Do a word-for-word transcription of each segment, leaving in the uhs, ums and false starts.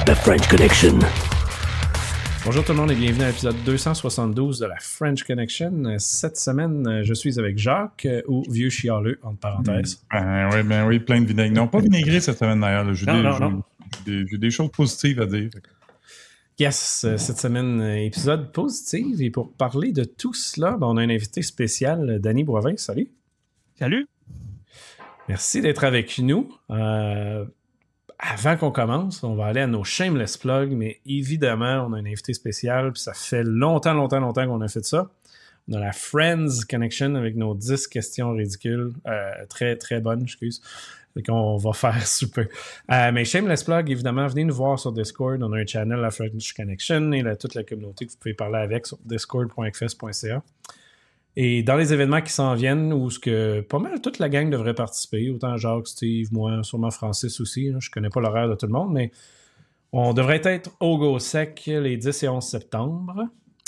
The French Connection. Bonjour tout le monde et bienvenue à l'épisode deux cent soixante-douze de la French Connection. Cette semaine, je suis avec Jacques, ou Vieux Chialeux, entre parenthèses. Ben oui, ben oui, plein de vinaigre. Non, pas vinaigré cette semaine d'ailleurs. J'ai, non, des, non, j'ai, non. J'ai, j'ai des choses positives à dire. Yes, cette semaine, épisode positif. Et pour parler de tout cela, ben, on a un invité spécial, Danny Boivin. Salut. Salut. Merci d'être avec nous. Euh, avant qu'on commence, on va aller à nos shameless plugs, mais évidemment, on a un invité spécial, puis ça fait longtemps, longtemps, longtemps qu'on a fait ça. On a la Friends Connection avec nos dix questions ridicules. Euh, très, très bonnes, excuse. Fait qu'on va faire super. Euh, mais shameless plug, évidemment, venez nous voir sur Discord. On a un channel, la French Connection, et là, toute la communauté que vous pouvez parler avec sur discord point f s point c a. Et dans les événements qui s'en viennent, où ce que pas mal toute la gang devrait participer, autant Jacques, Steve, moi, sûrement Francis aussi, là, je connais pas l'horaire de tout le monde, mais on devrait être au GoSec les dix et onze septembre.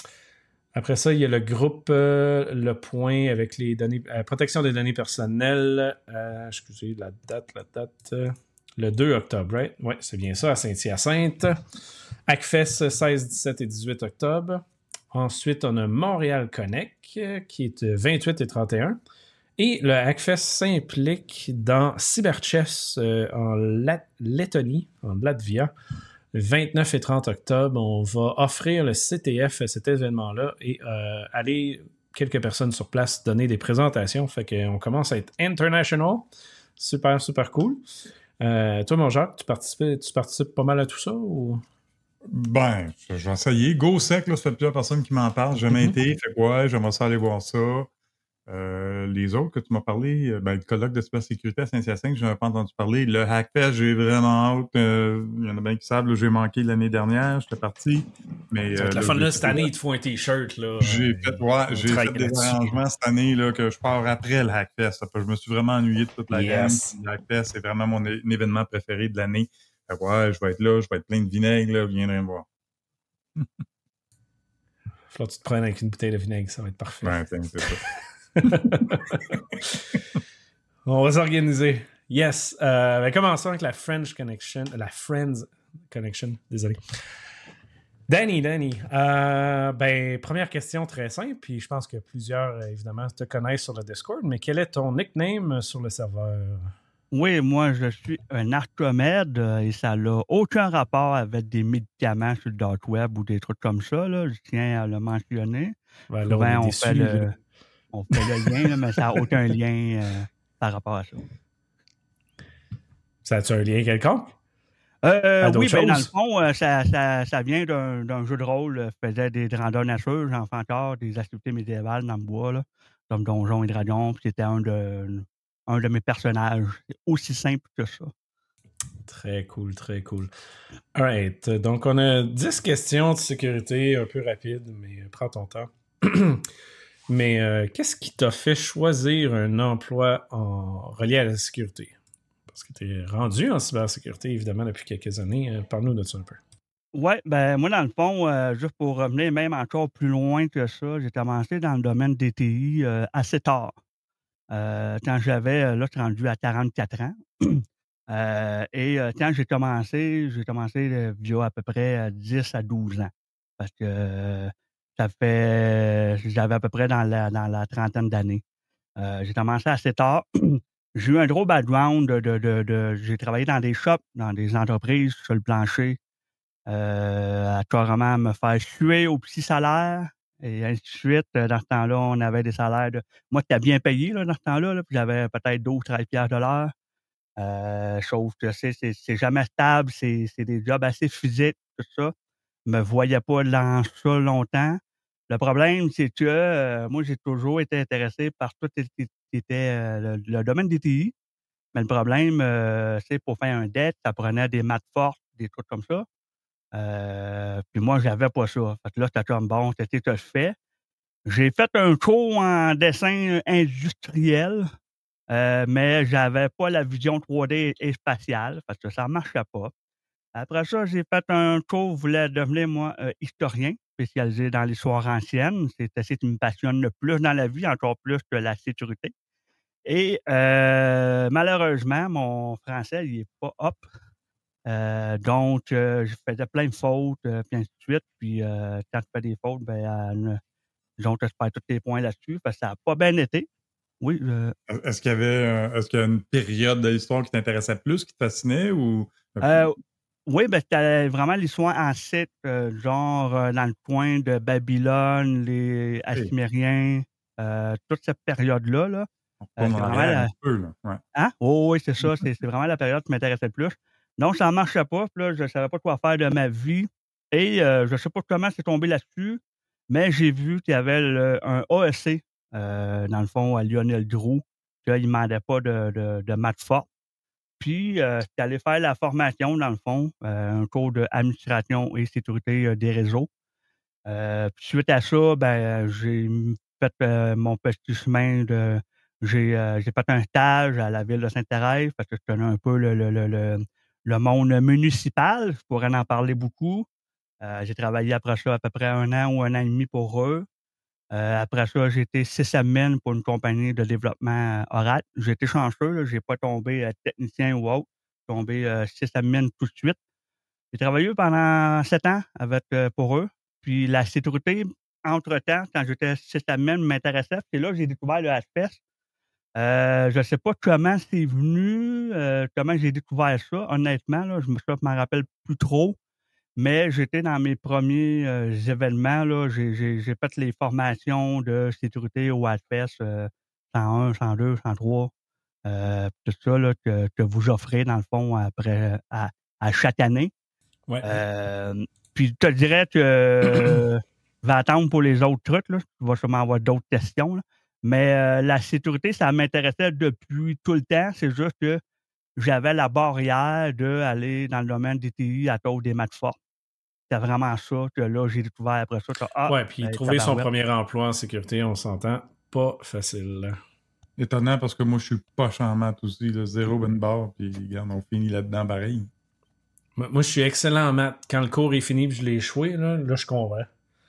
Après ça, il y a le groupe euh, Le Point avec les données, euh, protection des données personnelles. Euh, excusez, la date, la date. Euh, le deux octobre, right? Oui, c'est bien ça, à Saint-Hyacinthe. Hackfest seize, dix-sept et dix-huit octobre. Ensuite, on a Montréal Connect, qui est vingt-huit et trente et un. Et le Hackfest s'implique dans Cyberchess euh, en Lat- Lettonie, en Latvia, le vingt-neuf et trente octobre. On va offrir le C T F à cet événement-là et euh, aller quelques personnes sur place donner des présentations. Fait qu'on commence à être international. Super, super cool. Euh, toi, mon Jacques, tu participes, tu participes pas mal à tout ça ou... Ben, je vais essayer. GoSec, là, ça fait plusieurs personnes qui m'en parlent. J'ai jamais Mm-hmm. été. Fait quoi? Ouais, j'aimerais ça aller voir ça. Euh, les autres que tu m'as parlé, ben, le colloque de cybersécurité à Saint-Hyacinthe, je n'avais pas entendu parler. Le Hackfest, j'ai vraiment hâte. Euh, il y en a bien qui savent, là, j'ai manqué l'année dernière, j'étais parti. Mais, ça va être euh, la là, fun là, j'ai cette fait- année, ils te font un t-shirt. Là, J'ai euh, fait, ouais, on j'ai fait travaille des là-dessus. arrangements cette année là, que je pars après le Hackfest. Ça fait- Je me suis vraiment ennuyé de toute la Yes. gang. Le Hackfest, c'est vraiment mon é- événement préféré de l'année. Fait que, ouais, je vais être là, je vais être plein de vinaigre, là, viendrez me voir. Faut que tu te prennes avec une bouteille de vinaigre, ça va être parfait. Ouais, c'est c'est ça. On va s'organiser. Yes. Euh, ben, commençons avec la French Connection. La Friends Connection, désolé. Danny, Danny. Euh, ben, première question très simple, puis je pense que plusieurs, évidemment, te connaissent sur le Discord, mais quel est ton nickname sur le serveur? Oui, moi, je suis un Archomède euh, et ça n'a aucun rapport avec des médicaments sur le dark web ou des trucs comme ça. Là. Je tiens à le mentionner. Ben, là, Souvent, on est on, déçus, fait le, là. on fait le lien, là, mais ça n'a aucun lien euh, par rapport à ça. Ça a-tu un lien quelconque? Euh, À d'autres oui, ben, dans le choses? fond, euh, ça, ça, ça vient d'un, d'un jeu de rôle. euh, Je faisais des grandeurs nature, j'en fais encore, des activités médiévales dans le bois, là, comme Donjons et Dragons, puis c'était un de, un de mes personnages. C'est aussi simple que ça. Très cool, très cool. All right. Donc, on a dix questions de sécurité un peu rapides, mais prends ton temps. mais euh, qu'est-ce qui t'a fait choisir un emploi en... relié à la sécurité? Parce que tu es rendu en cybersécurité, évidemment, depuis quelques années. Euh, Parle-nous de ça un peu. Oui, ben moi, dans le fond, euh, juste pour revenir même encore plus loin que ça, j'ai commencé dans le domaine des T I euh, assez tard. Euh, quand j'avais, euh, là, je suis rendu à quarante-quatre ans. Euh, et euh, quand j'ai commencé, j'ai commencé euh, via à peu près euh, dix à douze ans. Parce que euh, ça fait, j'avais à peu près dans la, dans la trentaine d'années. Euh, j'ai commencé assez tard. J'ai eu un gros background de, de, de, de- j'ai travaillé dans des shops, dans des entreprises, sur le plancher, euh, à carrément me faire suer au petit salaire et ainsi de suite. Euh, Dans ce temps-là, on avait des salaires de... Moi, j'étais bien payé là, dans ce temps-là, là, puis j'avais peut-être douze treize piastres de l'heure. Euh, sauf que c'est, c'est, c'est jamais stable, c'est, c'est des jobs assez physiques, tout ça. Je me voyais pas dans ça longtemps. Le problème, c'est que euh, moi, j'ai toujours été intéressé par tout ce qui qui était euh, le, le domaine des T I. Mais le problème, euh, c'est pour faire un deck, ça prenait des maths fortes, des trucs comme ça. Euh, puis moi, j'avais pas ça. Fait que là, c'était comme bon, c'était ce que je fais. J'ai fait un cours en dessin industriel, euh, mais j'avais pas la vision trois D et spatiale, parce que ça marchait pas. Après ça, j'ai fait un cours, je voulais devenir, moi, euh, historien, spécialisé dans l'histoire ancienne. C'est ce qui me passionne le plus dans la vie, encore plus que la sécurité. Et euh, malheureusement, mon français, il est pas up. Euh, donc, euh, je faisais plein de fautes, euh, puis ainsi de suite. Puis euh, quand tu fais des fautes, ben, disons que je perds tous tes points là-dessus, parce que ça n'a pas bien été. Oui. Je... Est-ce qu'il y avait euh, est-ce qu'il y a une période de l'histoire qui t'intéressait plus, qui te fascinait ou. Euh, oui, ben, c'était vraiment l'histoire en site, euh, genre euh, dans le coin de Babylone, les Assyriens, euh, toute cette période-là. Là, On retourne euh, en vraiment arrière la... un peu, là. Ouais. Hein? Oh, oui, c'est ça. C'est, c'est vraiment la période qui m'intéressait le plus. Donc, ça ne marchait pas. Puis là, je ne savais pas quoi faire de ma vie. Et euh, je ne sais pas comment c'est tombé là-dessus, mais j'ai vu qu'il y avait le, un A E C, euh, dans le fond, à Lionel Groux, qu'il ne demandait pas de, de, de maths fortes. Puis, euh, j'étais allé faire la formation, dans le fond, euh, un cours d'administration et sécurité euh, des réseaux. Euh, puis suite à ça, ben, j'ai fait euh, mon petit chemin de. J'ai, euh, j'ai fait un stage à la ville de Sainte-Thérèse parce que je connais un peu le, le, le, le, le monde municipal. Je pourrais en parler beaucoup. Euh, j'ai travaillé après ça à peu près un an ou un an et demi pour eux. Euh, après ça, j'ai été sysadmin pour une compagnie de développement Oracle. J'ai été chanceux, je n'ai pas tombé euh, technicien ou autre. J'ai tombé euh, sysadmin tout de suite. J'ai travaillé pendant sept ans avec, euh, pour eux. Puis la sécurité, entre-temps, quand j'étais sysadmin, m'intéressait. C'est là que j'ai découvert le H P S. Euh, je ne sais pas comment c'est venu, euh, comment j'ai découvert ça. Honnêtement, là, je ne me rappelle plus trop. Mais j'étais dans mes premiers euh, événements. Là, j'ai, j'ai, j'ai fait les formations de sécurité au H P S euh, cent un, cent deux, cent trois. Euh, tout ça là, que, que vous offrez, dans le fond, après, à, à chaque année. Ouais. Euh, puis je te dirais que je vais attendre pour les autres trucs. Là. Tu vas sûrement avoir d'autres questions. Là. Mais euh, la sécurité, ça m'intéressait depuis tout le temps. C'est juste que j'avais la barrière d'aller dans le domaine des T I à cause des maths fortes. C'était vraiment ça que là, j'ai découvert après ça. Que, ah, ouais, puis ben, trouver son tabarouette. premier emploi en sécurité, on s'entend, pas facile. Étonnant parce que moi, je suis poche en maths aussi, là, zéro bonne barre, puis regarde, on finit là-dedans pareil. Moi, je suis excellent en maths. Quand le cours est fini et je l'ai échoué, là, là je comprends.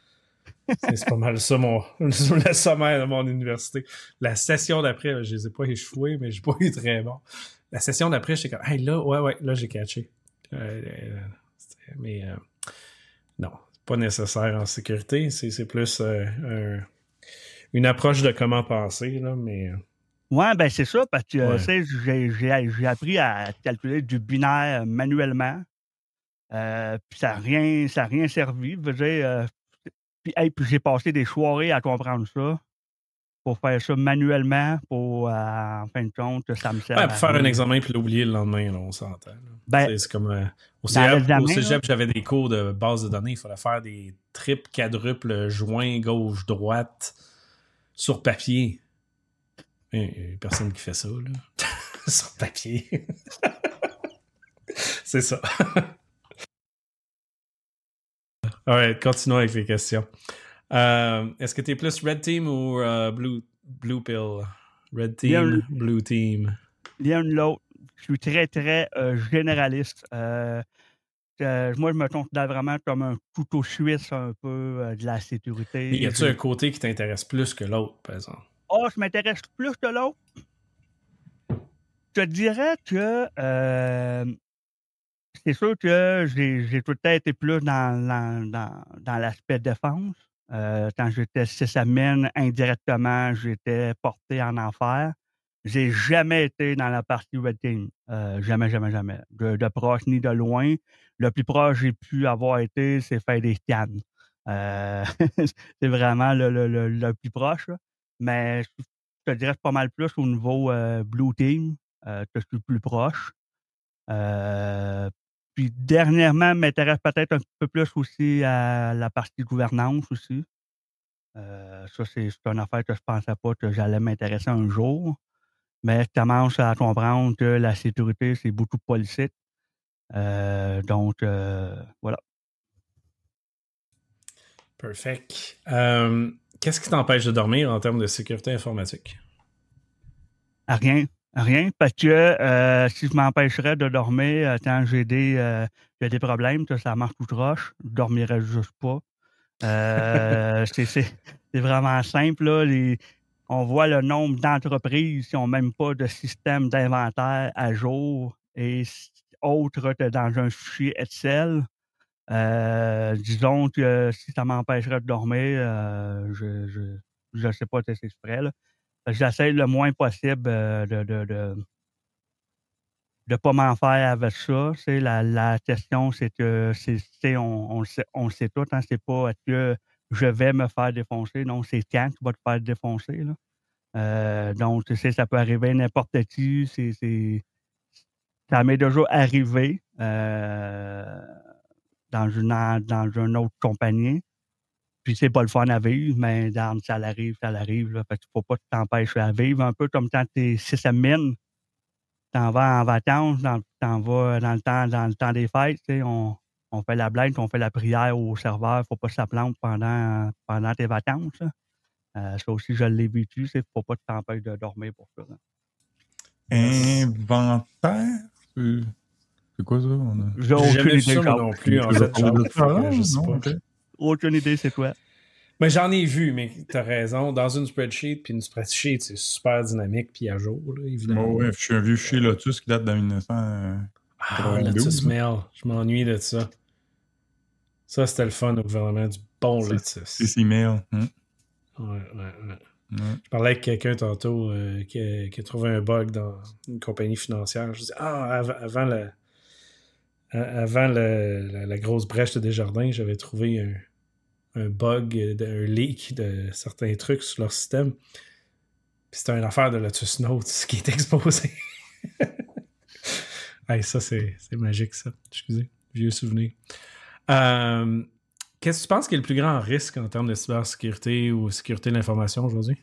c'est, c'est pas mal ça, mon, le sommaire de mon université. La session d'après, là, je les ai pas échoués, mais j'ai pas eu très bon. La session d'après, j'étais comme, hey, là, ouais, ouais, là, j'ai catché. Euh, euh, mais euh, non, c'est pas nécessaire en sécurité. C'est, c'est plus euh, un, une approche de comment penser, là, mais. Oui, ben c'est ça, parce que Ouais. euh, j'ai, j'ai, j'ai appris à calculer du binaire manuellement. Euh, puis ça n'a rien, ça a rien servi. Je veux dire, euh, puis, hey, puis j'ai passé des soirées à comprendre ça. Pour faire ça manuellement, pour, euh, en fin de compte, ça me sert Ouais, à pour faire rien. un examen puis l'oublier le lendemain, là, on s'entend. Là. Ben, c'est, c'est comme euh, au dans cégep, l'examen, au cégep là, j'avais des cours de base de données. Il fallait faire des triples, quadruples, joints, gauche, droite, sur papier. Il n'y a personne qui fait ça, là. Sur papier. C'est ça. Alright, continuons avec les questions. Euh, est-ce que tu es plus Red Team ou euh, Blue, Blue Pill? Red Team, L'un, Blue Team. l'un ou l'autre. Je suis très, très euh, généraliste. Euh, euh, moi, je me considère vraiment comme un couteau suisse un peu euh, de la sécurité. Mais y a-tu Je... un côté qui t'intéresse plus que l'autre, par exemple? Oh, je m'intéresse plus que l'autre. Je te dirais que euh, c'est sûr que j'ai, j'ai tout le temps été plus dans, dans, dans, dans l'aspect défense. Euh, quand j'étais sysadmin, indirectement, j'étais porté en enfer. J'ai jamais été dans la partie Red Team. Euh, jamais, jamais, jamais. De, de proche ni de loin. Le plus proche que j'ai pu avoir été, c'est faire des scans. Euh, c'est vraiment le, le, le, le plus proche. Là. Mais je te dirais pas mal plus au niveau euh, Blue Team, euh, que je suis plus proche. Euh, puis dernièrement, m'intéresse peut-être un peu plus aussi à la partie gouvernance aussi. Euh, ça, c'est, c'est une affaire que je ne pensais pas que j'allais m'intéresser un jour. Mais je commence à comprendre que la sécurité, c'est beaucoup de politique. Euh, donc, euh, voilà. Perfect. Euh, qu'est-ce qui t'empêche de dormir en termes de sécurité informatique? À rien. À rien. Parce que euh, si je m'empêcherais de dormir euh, quand j'ai des, euh, j'ai des problèmes, que ça marche tout roche, je ne dormirais juste pas. Euh, c'est, c'est, c'est vraiment simple. Là. Les, on voit le nombre d'entreprises qui n'ont même pas de système d'inventaire à jour. Et autre dans un fichier Excel. Euh, disons que si ça m'empêcherait de dormir, euh, je je je sais pas si c'est exprès, là. J'essaie le moins possible euh, de de de de pas m'en faire avec ça. C'est la la question, c'est que c'est c'est on on le sait on le sait tous, hein, c'est pas est-ce que je vais me faire défoncer, non, c'est quand tu vas te faire défoncer, là. Euh, donc tu sais, ça peut arriver à n'importe qui, c'est c'est ça m'est déjà arrivé, heu, dans une en dans une autre compagnie. Puis c'est pas le fun à vivre, mais regarde, ça l'arrive, ça l'arrive, là. Fait qu'il faut pas que tu t'empêches à vivre. Un peu comme quand tu es sysadmin, t'en vas en vacances, dans t'en vas dans le temps dans le temps des fêtes, tu sais, on on fait la blague, on fait la prière au serveur, faut pas que ça plante pendant pendant tes vacances, là. Heu, ça aussi, je l'ai vécu, c'est faut pas que tu t'empêches de dormir pour ça, là. Inventaire? C'est c'est quoi ça? On a... J'ai J'ai aucune jamais vu idée, ça, moi Jacques. non plus, en Tu veux fait, parler de Jacques. ça? Fait que Non, je sais non, pas. ok. Aucune idée, c'est quoi? Mais j'en ai vu, mais t'as raison. Dans une spreadsheet, puis une spreadsheet, c'est super dynamique puis à jour, là, évidemment. Moi, ouais, je suis un vieux fichier Lotus qui date de mille neuf cent quatre-vingt-douze. Ah, Lotus Mail. Je m'ennuie de ça. Ça, c'était le fun au gouvernement, du bon Lotus. C'est C Mail. Hum. Ouais, ouais, ouais. Ouais. Je parlais avec quelqu'un tantôt euh, qui, a, qui a trouvé un bug dans une compagnie financière. Je dis ah, avant, avant, le, avant le, la, la grosse brèche de Desjardins, j'avais trouvé un, un bug, un leak de certains trucs sur leur système. Puis c'était une affaire de Lotus Notes qui est exposé. Hey, ça, c'est, c'est magique, ça. Excusez, vieux souvenir. Euh, qu'est-ce que tu penses qui est le plus grand risque en termes de cybersécurité ou sécurité de l'information aujourd'hui?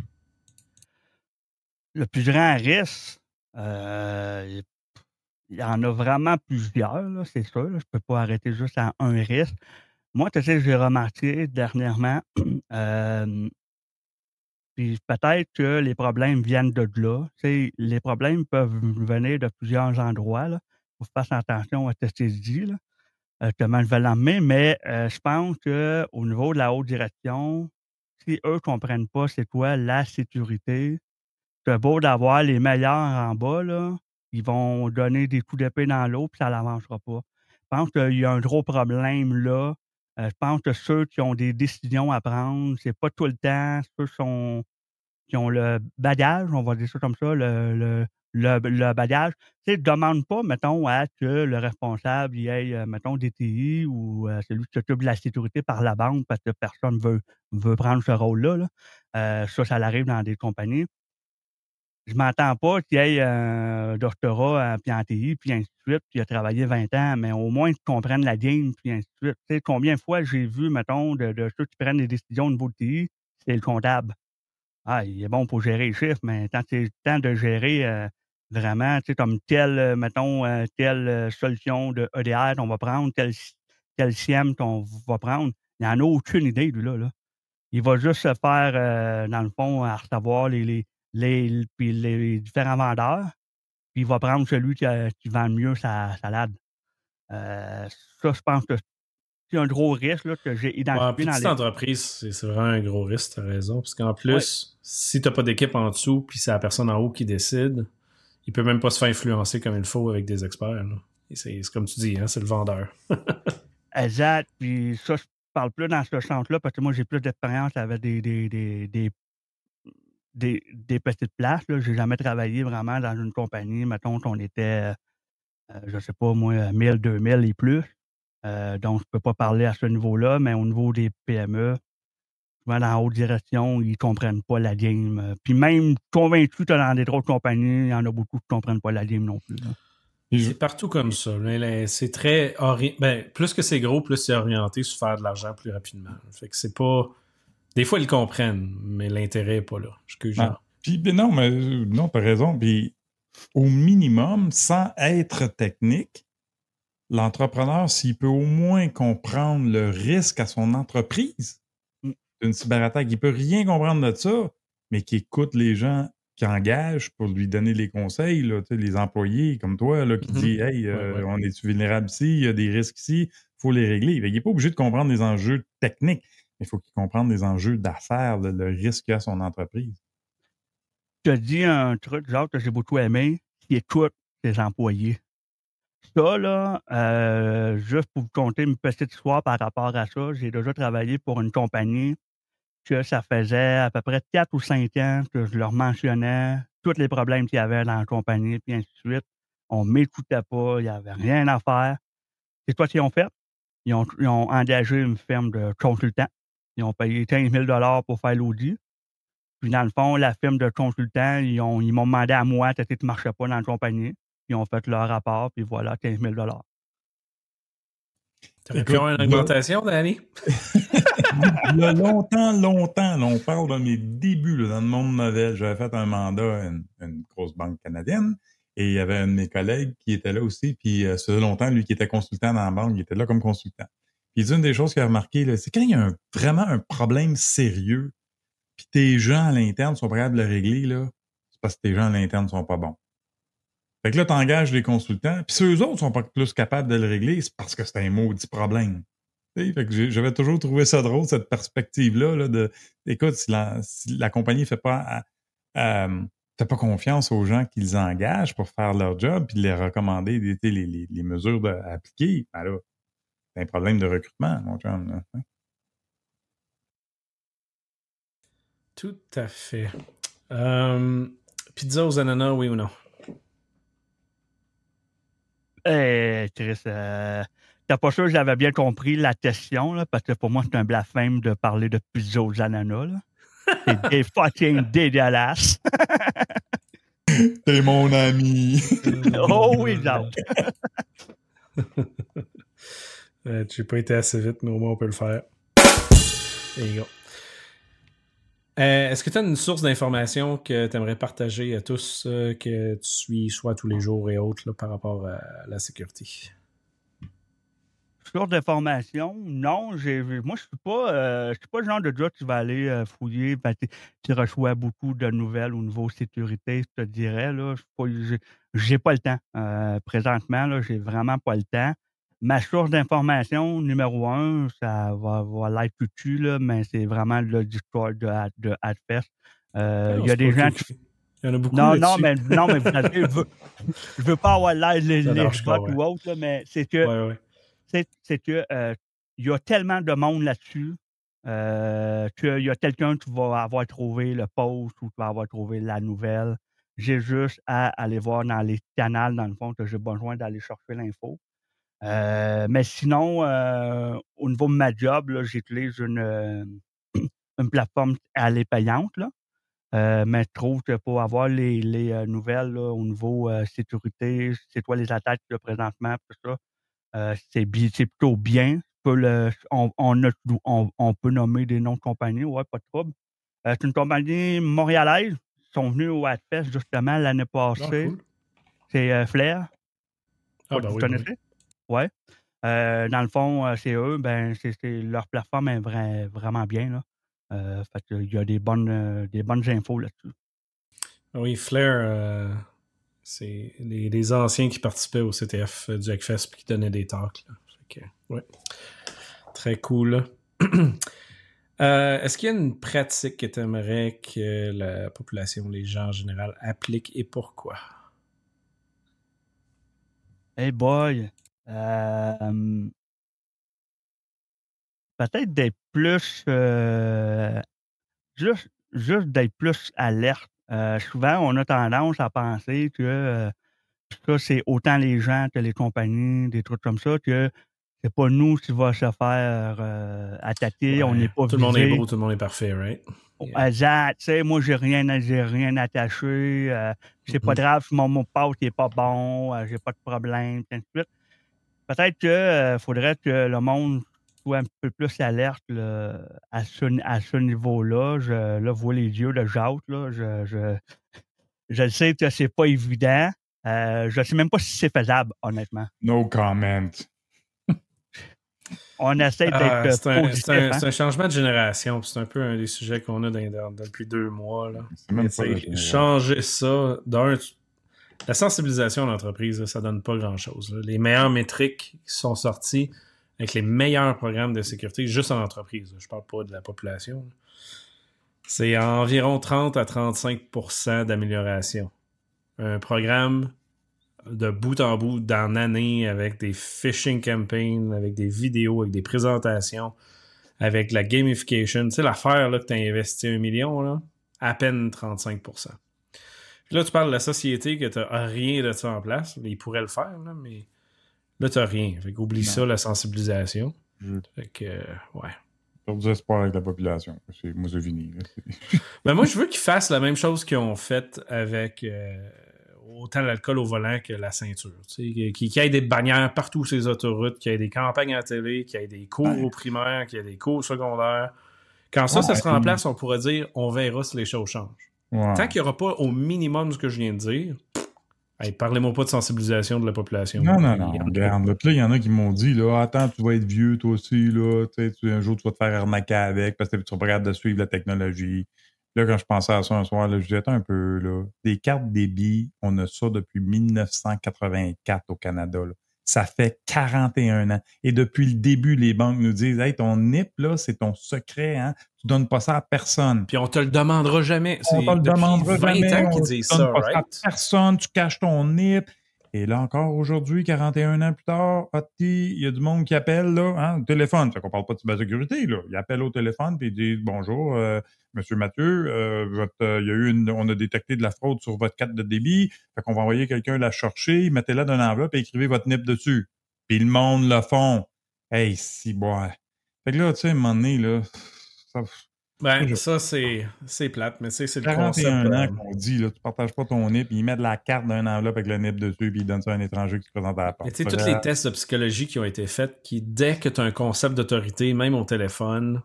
Le plus grand risque, euh, il y en a vraiment plusieurs, là, c'est sûr. Là. Je peux pas arrêter juste à un risque. Moi, tu sais, j'ai remarqué dernièrement, euh, puis peut-être que les problèmes viennent de là. Tu sais, les problèmes peuvent venir de plusieurs endroits. Il faut faire attention à ce que je dis, là, euh, comment je vais l'emmener, mais euh, je pense qu'au niveau de la haute direction, si eux ne comprennent pas c'est quoi la sécurité, c'est beau d'avoir les meilleurs en bas, là, ils vont donner des coups d'épée dans l'eau, puis ça l'avancera pas. Je pense qu'il y a un gros problème là. Euh, je pense que ceux qui ont des décisions à prendre, c'est pas tout le temps ceux qui sont qui ont le bagage, on va dire ça comme ça, le le le le bagage. Tu sais, demande pas, mettons, à que le responsable il ait, heu, mettons, D T I ou heu, celui qui s'occupe de la sécurité par la banque parce que personne veut veut prendre ce rôle-là, là. Heu, ça, ça arrive dans des compagnies. Je m'attends pas qu'il y ait un doctorat, puis en T I, puis ainsi de suite, puis il a travaillé vingt ans, mais au moins qu'ils comprennent la game, puis ainsi de suite. Tu sais, combien de fois j'ai vu, mettons, de de ceux qui prennent des décisions au niveau de T I, c'est le comptable. Ah, il est bon pour gérer les chiffres, mais quand c'est le temps de gérer, heu, vraiment, tu sais, comme telle, heu, mettons, heu, telle, heu, solution de E D R qu'on va prendre, tel s tel S I E M qu'on va prendre, il en a aucune idée lui-là, là. Il va juste se faire, heu, dans le fond, à recevoir les les les puis les différents vendeurs, puis il va prendre celui qui, a qui vend le mieux sa salade. Heu, ça, je pense que c'est un gros risque, là, que j'ai Ouais, identifié dans petite les entreprise, c'est, c'est vraiment un gros risque, t'as raison. Parce qu'en ouais. plus, si t'as pas d'équipe en dessous, puis c'est la personne en haut qui décide, il peut même pas se faire influencer comme il faut avec des experts. Là. Et c'est, c'est comme tu dis, hein, c'est le vendeur. Exact, puis ça, je parle plus dans ce sens-là parce que moi, j'ai plus d'expérience avec des des des des des des petites places, là. J'ai jamais travaillé vraiment dans une compagnie, mettons qu'on était, heu, je sais pas moi, mille, deux mille et plus. Heu, donc je peux pas parler à ce niveau-là, mais au niveau des P M E, souvent dans la haute direction, ils comprennent pas la game, heu, puis même convaincu que dans des autres compagnies, il y en a beaucoup qui comprennent pas la game non plus, là. C'est partout comme ça. Là, là, c'est très ori- ben, plus que c'est gros, plus c'est orienté sur faire de l'argent plus rapidement. Fait que c'est pas. Des fois, ils comprennent, mais l'intérêt n'est pas là. Excuse Ah. Jean. Puis, ben non, mais euh, non, t'as raison. Puis, au minimum, sans être technique, l'entrepreneur, s'il peut au moins comprendre le risque à son entreprise Mmh. d'une cyberattaque, il peut rien comprendre de ça, mais qui écoute les gens qui engagent pour lui donner les conseils, là, tu sais, les employés comme toi, là, qui Mhm. dit Hey, euh, Ouais, ouais. on est vulnérable ici, il y a des risques ici, il faut les régler. Il n'est pas obligé de comprendre les enjeux techniques, mais il faut qu'il comprenne les enjeux d'affaires, le, le risque qu'a son entreprise. Je te dis un truc, Jacques, que j'ai beaucoup aimé, qui écoute ses employés. Ça, là, euh, juste pour vous conter une petite histoire par rapport à ça, j'ai déjà travaillé pour une compagnie que ça faisait à peu près quatre ou cinq ans que je leur mentionnais tous les problèmes qu'il y avait dans la compagnie, puis ainsi de suite. On ne m'écoutait pas, il n'y avait rien à faire. C'est quoi qu'ils ont fait? Ils ont, ils ont engagé une firme de consultants. Ils ont payé quinze mille pour faire l'audit. Puis dans le fond, la firme de consultants, ils, ont, ils m'ont demandé à moi, peut-être que tu ne marchais pas dans la compagnie. Ils ont fait leur rapport, puis voilà, quinze mille T'aurais pu avoir une augmentation, Danny? Il y a longtemps, longtemps, là, on parle de mes débuts là, dans le monde novel. J'avais fait un mandat à une, une grosse banque canadienne et il y avait un de mes collègues qui était là aussi. Puis euh, ça faisait longtemps, lui qui était consultant dans la banque, il était là comme consultant. Puis une des choses qu'il a remarqué, là, c'est quand il y a un, vraiment un problème sérieux, puis tes gens à l'interne sont prêts à le régler, là, c'est parce que tes gens à l'interne sont pas bons. Fait que là, t'engages les consultants, puis si eux autres sont pas plus capables de le régler, c'est parce que c'est un maudit problème. Fait que j'avais toujours trouvé ça drôle, cette perspective-là, là, de écoute, si la, si la compagnie fait pas euh, fait pas confiance aux gens qu'ils engagent pour faire leur job puis de les recommander les, les, les, les mesures de, à appliquer, ben là, c'est un problème de recrutement, mon chum. Là. Tout à fait. Euh, pizza aux ananas, oui ou non? Eh, Chris, euh, t'as pas sûr que j'avais bien compris la question, là, parce que pour moi, c'est un blasphème de parler de pizza aux ananas. Là. C'est des fucking dégueulasse. T'es mon ami. Oh oui, genre. euh, J'ai pas été assez vite, mais au moins on peut le faire. There you go. Euh, est-ce que tu as une source d'information que tu aimerais partager à tous, euh, que tu suis soit tous les jours et autres là, par rapport à la sécurité? Source d'information, non. J'ai, moi, je suis pas euh, je suis pas le genre de gars qui va aller euh, fouiller, ben, qui reçoit beaucoup de nouvelles au niveau sécurité, je te dirais. Là, je pas, j'ai, j'ai pas le temps. Euh, présentement, là, j'ai vraiment pas le temps. Ma source d'information, numéro un, ça va, va l'être tutu, là, mais c'est vraiment le Discord de, de Adfest. Euh, il y a des gens qui... Il y en a beaucoup non, là-dessus. non, mais, non, mais vous savez, je veux, je veux pas avoir l'air les, les pas, bots ouais. ou autre, là, mais c'est que... Ouais, ouais. C'est, c'est que euh, il y a tellement de monde là-dessus euh, qu'il y a quelqu'un qui va avoir trouvé le post ou qui va avoir trouvé la nouvelle. J'ai juste à aller voir dans les canaux, dans le fond, que j'ai besoin d'aller chercher l'info. Euh, mais sinon, euh, au niveau de ma job, là, j'utilise une, euh, une plateforme elle est payante, là. Euh, mais je trouve que pour avoir les, les euh, nouvelles là, au niveau euh, sécurité, c'est quoi les attaques là, présentement, tout ça, euh, c'est, bi- c'est plutôt bien. Peut le, on, on, a, on, on peut nommer des noms de compagnies, ouais, pas de trouble. Euh, c'est une compagnie montréalaise. Ils sont venus au Adfest justement l'année passée. Ah, cool. C'est euh, Flair. Ah, ben vous oui, connaissez? oui. Ouais. Euh, dans le fond, euh, c'est eux, ben, c'est, c'est, leur plateforme est vra- vraiment bien. Là. Euh, fait qu'il y a des bonnes, euh, des bonnes infos là-dessus. Ah oui, Flair, euh, c'est les, les anciens qui participaient au C T F du Hackfest et qui donnaient des talks. Là. Fait que, ouais. Très cool. euh, est-ce qu'il y a une pratique que tu aimerais que la population, les gens en général, appliquent et pourquoi? Hey boy! Euh, peut-être d'être plus... Euh, juste, juste d'être plus alerte. Euh, souvent, on a tendance à penser que euh, ça, c'est autant les gens que les compagnies, des trucs comme ça, que c'est pas nous qui va se faire euh, attaquer, Ouais. on n'est pas Tout visé. le monde est beau, tout le monde est parfait, right? Yeah. Exact. Tu sais, moi, j'ai rien, j'ai rien attaché. Euh, c'est mm-hmm. pas grave si mon mot de passe n'est pas bon, euh, j'ai pas de problème, ainsi de suite. Peut-être qu'il euh, faudrait que le monde soit un peu plus alerte là, à ce, à ce niveau-là. Je là, vois les yeux de Jacques. Là, je, je, je sais que c'est pas évident. Euh, je ne sais même pas si c'est faisable, honnêtement. No comment. On essaie d'être ah, c'est un, positif. C'est un, hein? c'est un changement de génération. C'est un peu un des sujets qu'on a dans, dans, depuis deux mois. Là. C'est même pas changer ça, d'un, la sensibilisation de l'entreprise, ça donne pas grand-chose. Là. Les meilleures métriques qui sont sorties avec les meilleurs programmes de sécurité juste en entreprise. Là. Je parle pas de la population. Là. C'est environ trente à trente-cinq pour cent d'amélioration. Un programme de bout en bout dans l'année avec des phishing campaigns, avec des vidéos, avec des présentations, avec la gamification. Tu sais, l'affaire là, que tu as investi un million, là, à peine trente-cinq pour cent. Puis là, tu parles de la société que tu n'as rien de ça en place. Ils pourraient le faire, là, mais là, tu n'as rien. Fait qu'oublie ça, la sensibilisation. Mm. Fait que, euh, ouais. Perdu espoir avec la population. C'est, moi, c'est fini. Ben, moi, je veux qu'ils fassent la même chose qu'ils ont fait avec euh, autant l'alcool au volant que la ceinture. Qu'il y ait des bannières partout sur les autoroutes, qu'il y ait des campagnes à la télé, qu'il y ait des cours ouais. au primaire, qu'il y ait des cours au secondaire. Quand ça, ouais, ça sera en place, on pourrait dire on verra si les choses changent. Ouais. Tant qu'il n'y aura pas au minimum ce que je viens de dire, hey, parlez-moi pas de sensibilisation de la population. Non, non, non, regarde. Là, il y en a qui m'ont dit, là, attends, tu vas être vieux, toi aussi, là, tu, un jour, tu vas te faire arnaquer avec parce que tu vas pas capable de suivre la technologie. Là, quand je pensais à ça un soir, là, je disais, attends un peu, là, des cartes débit, on a ça depuis dix-neuf cent quatre-vingt-quatre au Canada, là. Ça fait quarante et un ans. Et depuis le début, les banques nous disent, hey, ton N I P, là, c'est ton secret, hein. Tu donnes pas ça à personne. Puis on te le demandera jamais. On c'est te le demandera vingt jamais. ans qu'ils disent ça, pas right? Ça à personne, tu caches ton N I P. Et là encore, aujourd'hui, quarante et un ans plus tard, il y a du monde qui appelle, là, hein, au téléphone. Fait qu'on parle pas de cybersécurité, là. Ils appellent au téléphone puis ils disent, bonjour, euh, Monsieur Mathieu, euh, votre, euh, il y a eu une, on a détecté de la fraude sur votre carte de débit. Fait qu'on va envoyer quelqu'un la chercher, mettez-la dans une enveloppe et écrivez votre N I P dessus. Puis le monde le font. Hey, si, bon. Fait que là, tu sais, à un moment donné, là, ça... Ben, je... ça, c'est, c'est plate, mais c'est, c'est le quarante et un concept. ans euh... qu'on dit, là, tu partages pas ton N I P, ils mettent la carte d'un enveloppe avec le N I P dessus, puis ils donnent ça à un étranger qui se présente à la porte. Mais tu sais, tous les tests de psychologie qui ont été faits, qui, dès que tu as un concept d'autorité, même au téléphone,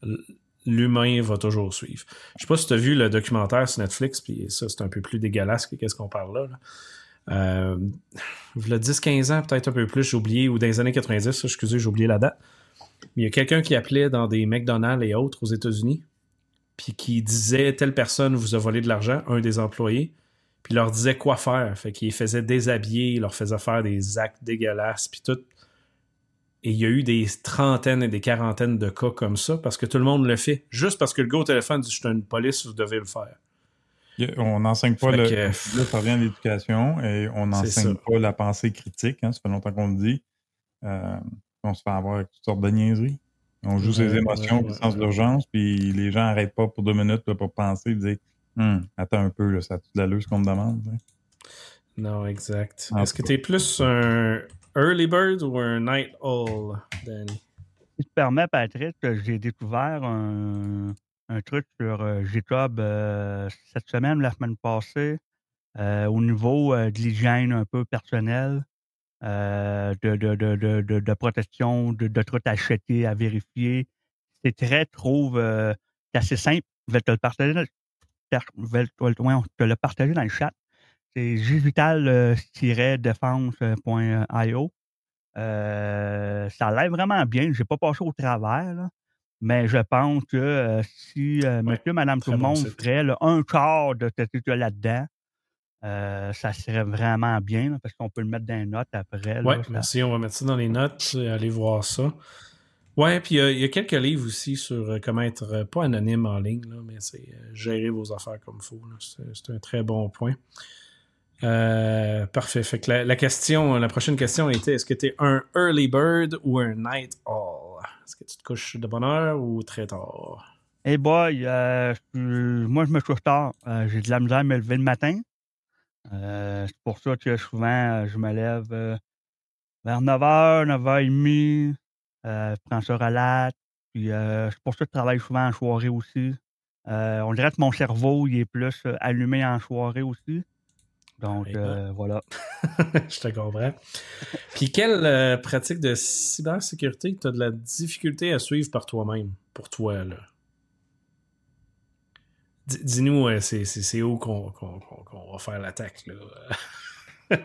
l'humain va toujours suivre. Je sais pas si tu as vu le documentaire sur Netflix, puis ça, c'est un peu plus dégueulasse que qu'est-ce qu'on parle là. là. Euh, il y a dix quinze ans, peut-être un peu plus, j'ai oublié, ou dans les années quatre-vingt-dix, excusez, j'ai oublié la date. Mais il y a quelqu'un qui appelait dans des McDonald's et autres aux États-Unis, puis qui disait telle personne vous a volé de l'argent, un des employés, puis il leur disait quoi faire. Fait qu'il les faisait déshabiller, il leur faisait faire des actes dégueulasses, puis tout. Et il y a eu des trentaines et des quarantaines de cas comme ça, parce que tout le monde le fait. Juste parce que le gars au téléphone dit « Je suis une police, vous devez le faire ». On n'enseigne pas, le, que, là, ça revient à l'éducation, et on n'enseigne pas la pensée critique, hein, ça fait longtemps qu'on le dit. Euh, on se fait avoir avec toutes sortes de niaiseries. On joue ouais, ses émotions, ouais, ouais, sens ouais. d'urgence, puis les gens n'arrêtent pas pour deux minutes là, pour penser et dire hm, « Attends un peu, là, ça a toute l'allure ce qu'on me demande. » Non, exact. En Est-ce que tu es plus un early bird ou un night owl, Danny? Si tu te permets, Patrick, j'ai découvert un... un truc sur euh, GitHub euh, cette semaine, la semaine passée, euh, au niveau euh, de l'hygiène un peu personnelle, euh, de, de, de, de, de, de protection, de, de trucs à acheter, à vérifier. C'est très, trouve, euh, c'est assez simple. Je vais te le partager, je vais te le partager dans le chat. C'est digital défense point i o. Euh, ça a l'air vraiment bien. Je n'ai pas passé au travers, là. Mais je pense que euh, si euh, ouais, monsieur, madame, tout le bon monde site. ferait là, un quart de ce truc là-dedans, euh, ça serait vraiment bien, là, parce qu'on peut le mettre dans les notes après. Oui, ça... merci. On va mettre ça dans les notes. Allez voir ça. Oui, puis il y, y a quelques livres aussi sur euh, comment être, euh, pas anonyme en ligne, là, mais c'est euh, gérer vos affaires comme il faut. Là. C'est, c'est un très bon point. Euh, parfait. Fait que la, la question, la prochaine question était, est-ce que tu es un early bird ou un night owl? Est-ce que tu te couches de bonne heure ou très tard? Hey boy, euh, moi je me couche tard. Euh, j'ai de la misère à me lever le matin. Euh, c'est pour ça que souvent je me lève euh, vers neuf heures, neuf heures trente. Euh, je prends ça relax. Puis euh, c'est pour ça que je travaille souvent en soirée aussi. Euh, on dirait que mon cerveau il est plus euh, allumé en soirée aussi. Donc, euh, voilà. Je te comprends. Puis, quelle euh, pratique de cybersécurité tu as de la difficulté à suivre par toi-même, pour toi, là? D- dis-nous, euh, c'est, c'est, c'est où qu'on, qu'on, qu'on, qu'on va faire l'attaque, là?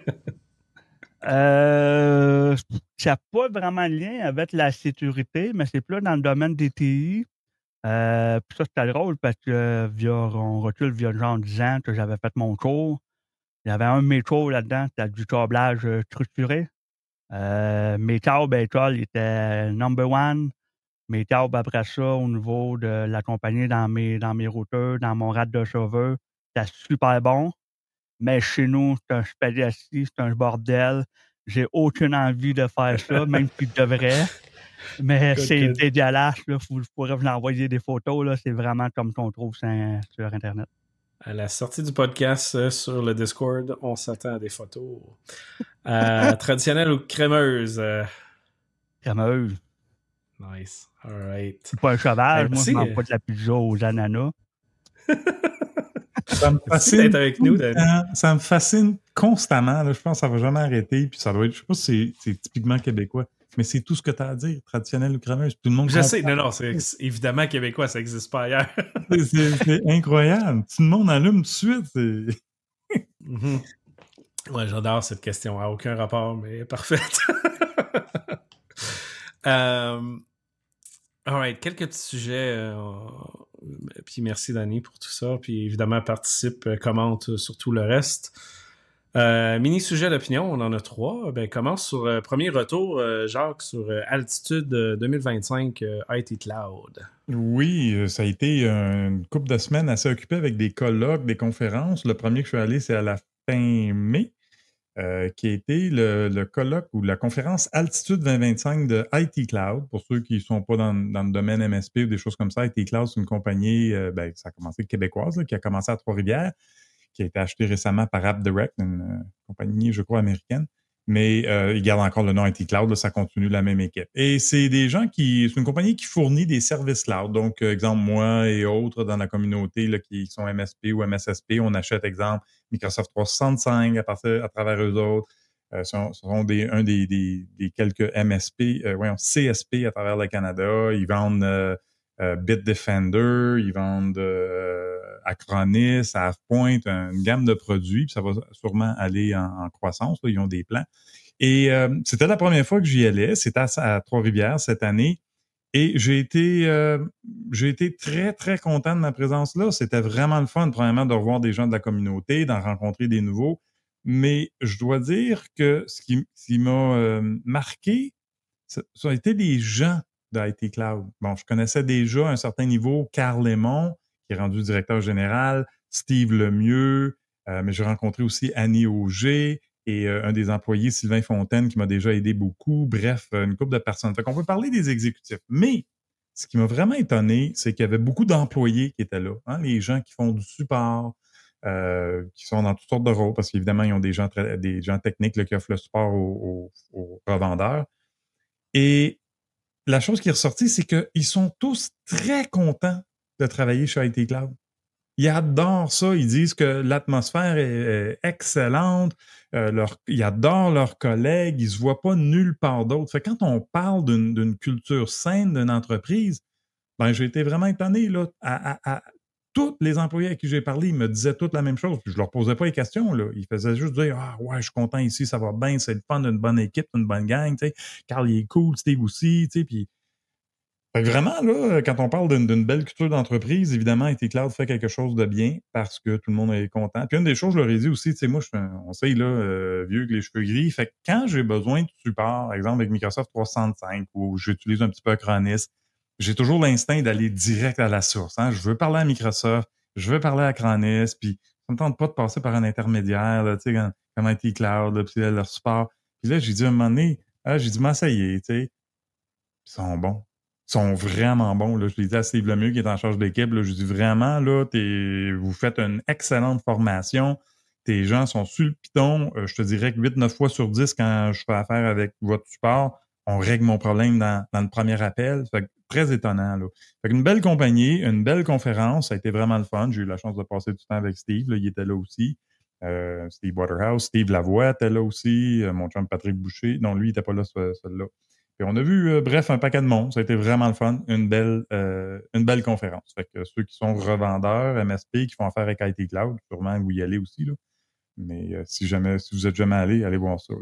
euh, ça n'a pas vraiment de lien avec la sécurité, mais c'est plus dans le domaine des T I. Euh, puis ça, c'était drôle parce que, via, on recule via genre dix ans que j'avais fait mon cours. Il y avait un de mes cours là-dedans, c'était du câblage euh, structuré. Euh, mes câbles à l'école étaient number one. Mes câbles après ça, au niveau de la compagnie, dans mes, dans mes routeurs, dans mon rad de cheveux, c'était super bon. Mais chez nous, c'est un spaghetti, c'est un bordel. J'ai aucune envie de faire ça, même si je devrais. Mais Good, c'est good. dégueulasse. Là. Vous, je pourrais vous envoyer des photos. Là. C'est vraiment comme qu'on trouve sur, sur Internet. À la sortie du podcast euh, sur le Discord, on s'attend à des photos. Euh, traditionnelle ou crémeuse? Euh... Crémeuse. Nice. All right. C'est pas un cheval. Hey, Moi, je merci. mange pas de la pizza aux ananas. Ça me Merci fascine d'être avec tout nous, le Danny. temps. Ça me fascine constamment. Là. Je pense que ça va jamais arrêter. Puis ça doit être, je sais pas si c'est, c'est typiquement québécois, mais c'est tout ce que tu as à dire, traditionnel ou crémeuse. Tout le monde Je comprend. sais, non, non, c'est c'est évidemment québécois, ça n'existe pas ailleurs. C'est, c'est, c'est incroyable. Tout le monde allume tout de suite. C'est... Mm-hmm. Ouais, j'adore cette question. À aucun rapport, mais parfaite. euh, all right, quelques petits sujets. Euh, puis merci, Danny, pour tout ça. Puis évidemment, participe, euh, commente sur tout le reste. Euh, mini sujet d'opinion, on en a trois. Ben, commence sur euh, premier retour, euh, Jacques, sur euh, Altitude euh, deux mille vingt-cinq euh, I T Cloud. Oui, ça a été une couple de semaines assez occupée avec des colloques, des conférences. Le premier que je suis allé, c'est à la fin mai, euh, qui a été le, le colloque ou la conférence Altitude vingt vingt-cinq de I T Cloud. Pour ceux qui ne sont pas dans, dans le domaine M S P ou des choses comme ça, I T Cloud, c'est une compagnie, euh, ben, ça a commencé québécoise, là, qui a commencé à Trois-Rivières, qui a été achetée récemment par AppDirect, une euh, compagnie, je crois, américaine. Mais euh, ils gardent encore le nom I T Cloud, là, ça continue la même équipe. Et c'est des gens qui... C'est une compagnie qui fournit des services cloud. Donc, euh, exemple, moi et autres dans la communauté là, qui sont M S P ou M S S P, on achète, exemple, Microsoft trois cent soixante-cinq à, partir, à travers eux autres. Euh, ce sont, ce sont des, un des, des, des quelques M S P, euh, voyons, C S P à travers le Canada. Ils vendent euh, euh, Bitdefender, ils vendent euh, Acronis, AvePoint, une gamme de produits. Puis ça va sûrement aller en, en croissance. Là, ils ont des plans. Et euh, c'était la première fois que j'y allais. C'était à, à Trois-Rivières cette année. Et j'ai été euh, j'ai été très, très content de ma présence là. C'était vraiment le fun, premièrement, de revoir des gens de la communauté, d'en rencontrer des nouveaux. Mais je dois dire que ce qui, ce qui m'a euh, marqué, ça, ça a été les gens de I T Cloud. Bon, je connaissais déjà à un certain niveau Carl Lemont, qui est rendu directeur général, Steve Lemieux, euh, mais j'ai rencontré aussi Annie Auger et euh, un des employés, Sylvain Fontaine, qui m'a déjà aidé beaucoup. Bref, une couple de personnes. Fait qu'on peut parler des exécutifs. Mais ce qui m'a vraiment étonné, c'est qu'il y avait beaucoup d'employés qui étaient là. Hein, les gens qui font du support, euh, qui sont dans toutes sortes de rôles, parce qu'évidemment, ils ont des gens, très, des gens techniques là, qui offrent le support aux, aux, aux revendeurs. Et la chose qui est ressortie, c'est qu'ils sont tous très contents de travailler chez I T Cloud. Ils adorent ça. Ils disent que l'atmosphère est, est excellente. Euh, leur, ils adorent leurs collègues. Ils ne se voient pas nulle part d'autre. Fait que quand on parle d'une, d'une culture saine d'une entreprise, ben, j'ai été vraiment étonné. Là, à, à, à, tous les employés à qui j'ai parlé, ils me disaient toutes la même chose. Puis je leur posais pas les questions. Là. Ils faisaient juste dire « Ah ouais, je suis content ici, ça va bien, c'est le fun d'une bonne équipe, d'une bonne gang. » Carl, il est cool, Steve aussi. Puis fait que vraiment, là, quand on parle d'une, d'une belle culture d'entreprise, évidemment, I T Cloud fait quelque chose de bien parce que tout le monde est content. Puis une des choses, je leur ai dit aussi, tu sais, moi, je suis un, on sait, là, euh, vieux avec les cheveux gris. Fait que quand j'ai besoin de support, par exemple, avec Microsoft trois cent soixante-cinq ou j'utilise un petit peu Acronis, j'ai toujours l'instinct d'aller direct à la source. Hein. Je veux parler à Microsoft, je veux parler à Acronis, puis ça me tente pas de passer par un intermédiaire, là, tu sais, comme I T Cloud, là, puis leur support. Puis là, j'ai dit à un moment donné, ah, j'ai dit, mais ça y est, tu sais, ils sont bons. Ils sont vraiment bons. Là. Je l'ai dit à Steve Lemieux qui est en charge de l'équipe. Là, je dis vraiment, là, t'es, vous faites une excellente formation. Tes gens sont sur le piton. Euh, je te dirais que huit neuf fois sur dix, quand je fais affaire avec votre support, on règle mon problème dans, dans le premier appel. Fait que, très étonnant. Là. Fait une belle compagnie, une belle conférence. Ça a été vraiment le fun. J'ai eu la chance de passer du temps avec Steve. Là. Il était là aussi. Euh, Steve Waterhouse. Steve Lavoie était là aussi. Euh, mon chum Patrick Boucher. Non, lui, il n'était pas là, celui-là. Et on a vu, euh, bref, un paquet de monde. Ça a été vraiment le fun. Une belle, euh, une belle conférence. Fait que ceux qui sont revendeurs, M S P, qui font affaire avec I T Cloud, sûrement vous y allez aussi. Là. Mais euh, si jamais, si vous êtes jamais allé, allez voir ça. Là.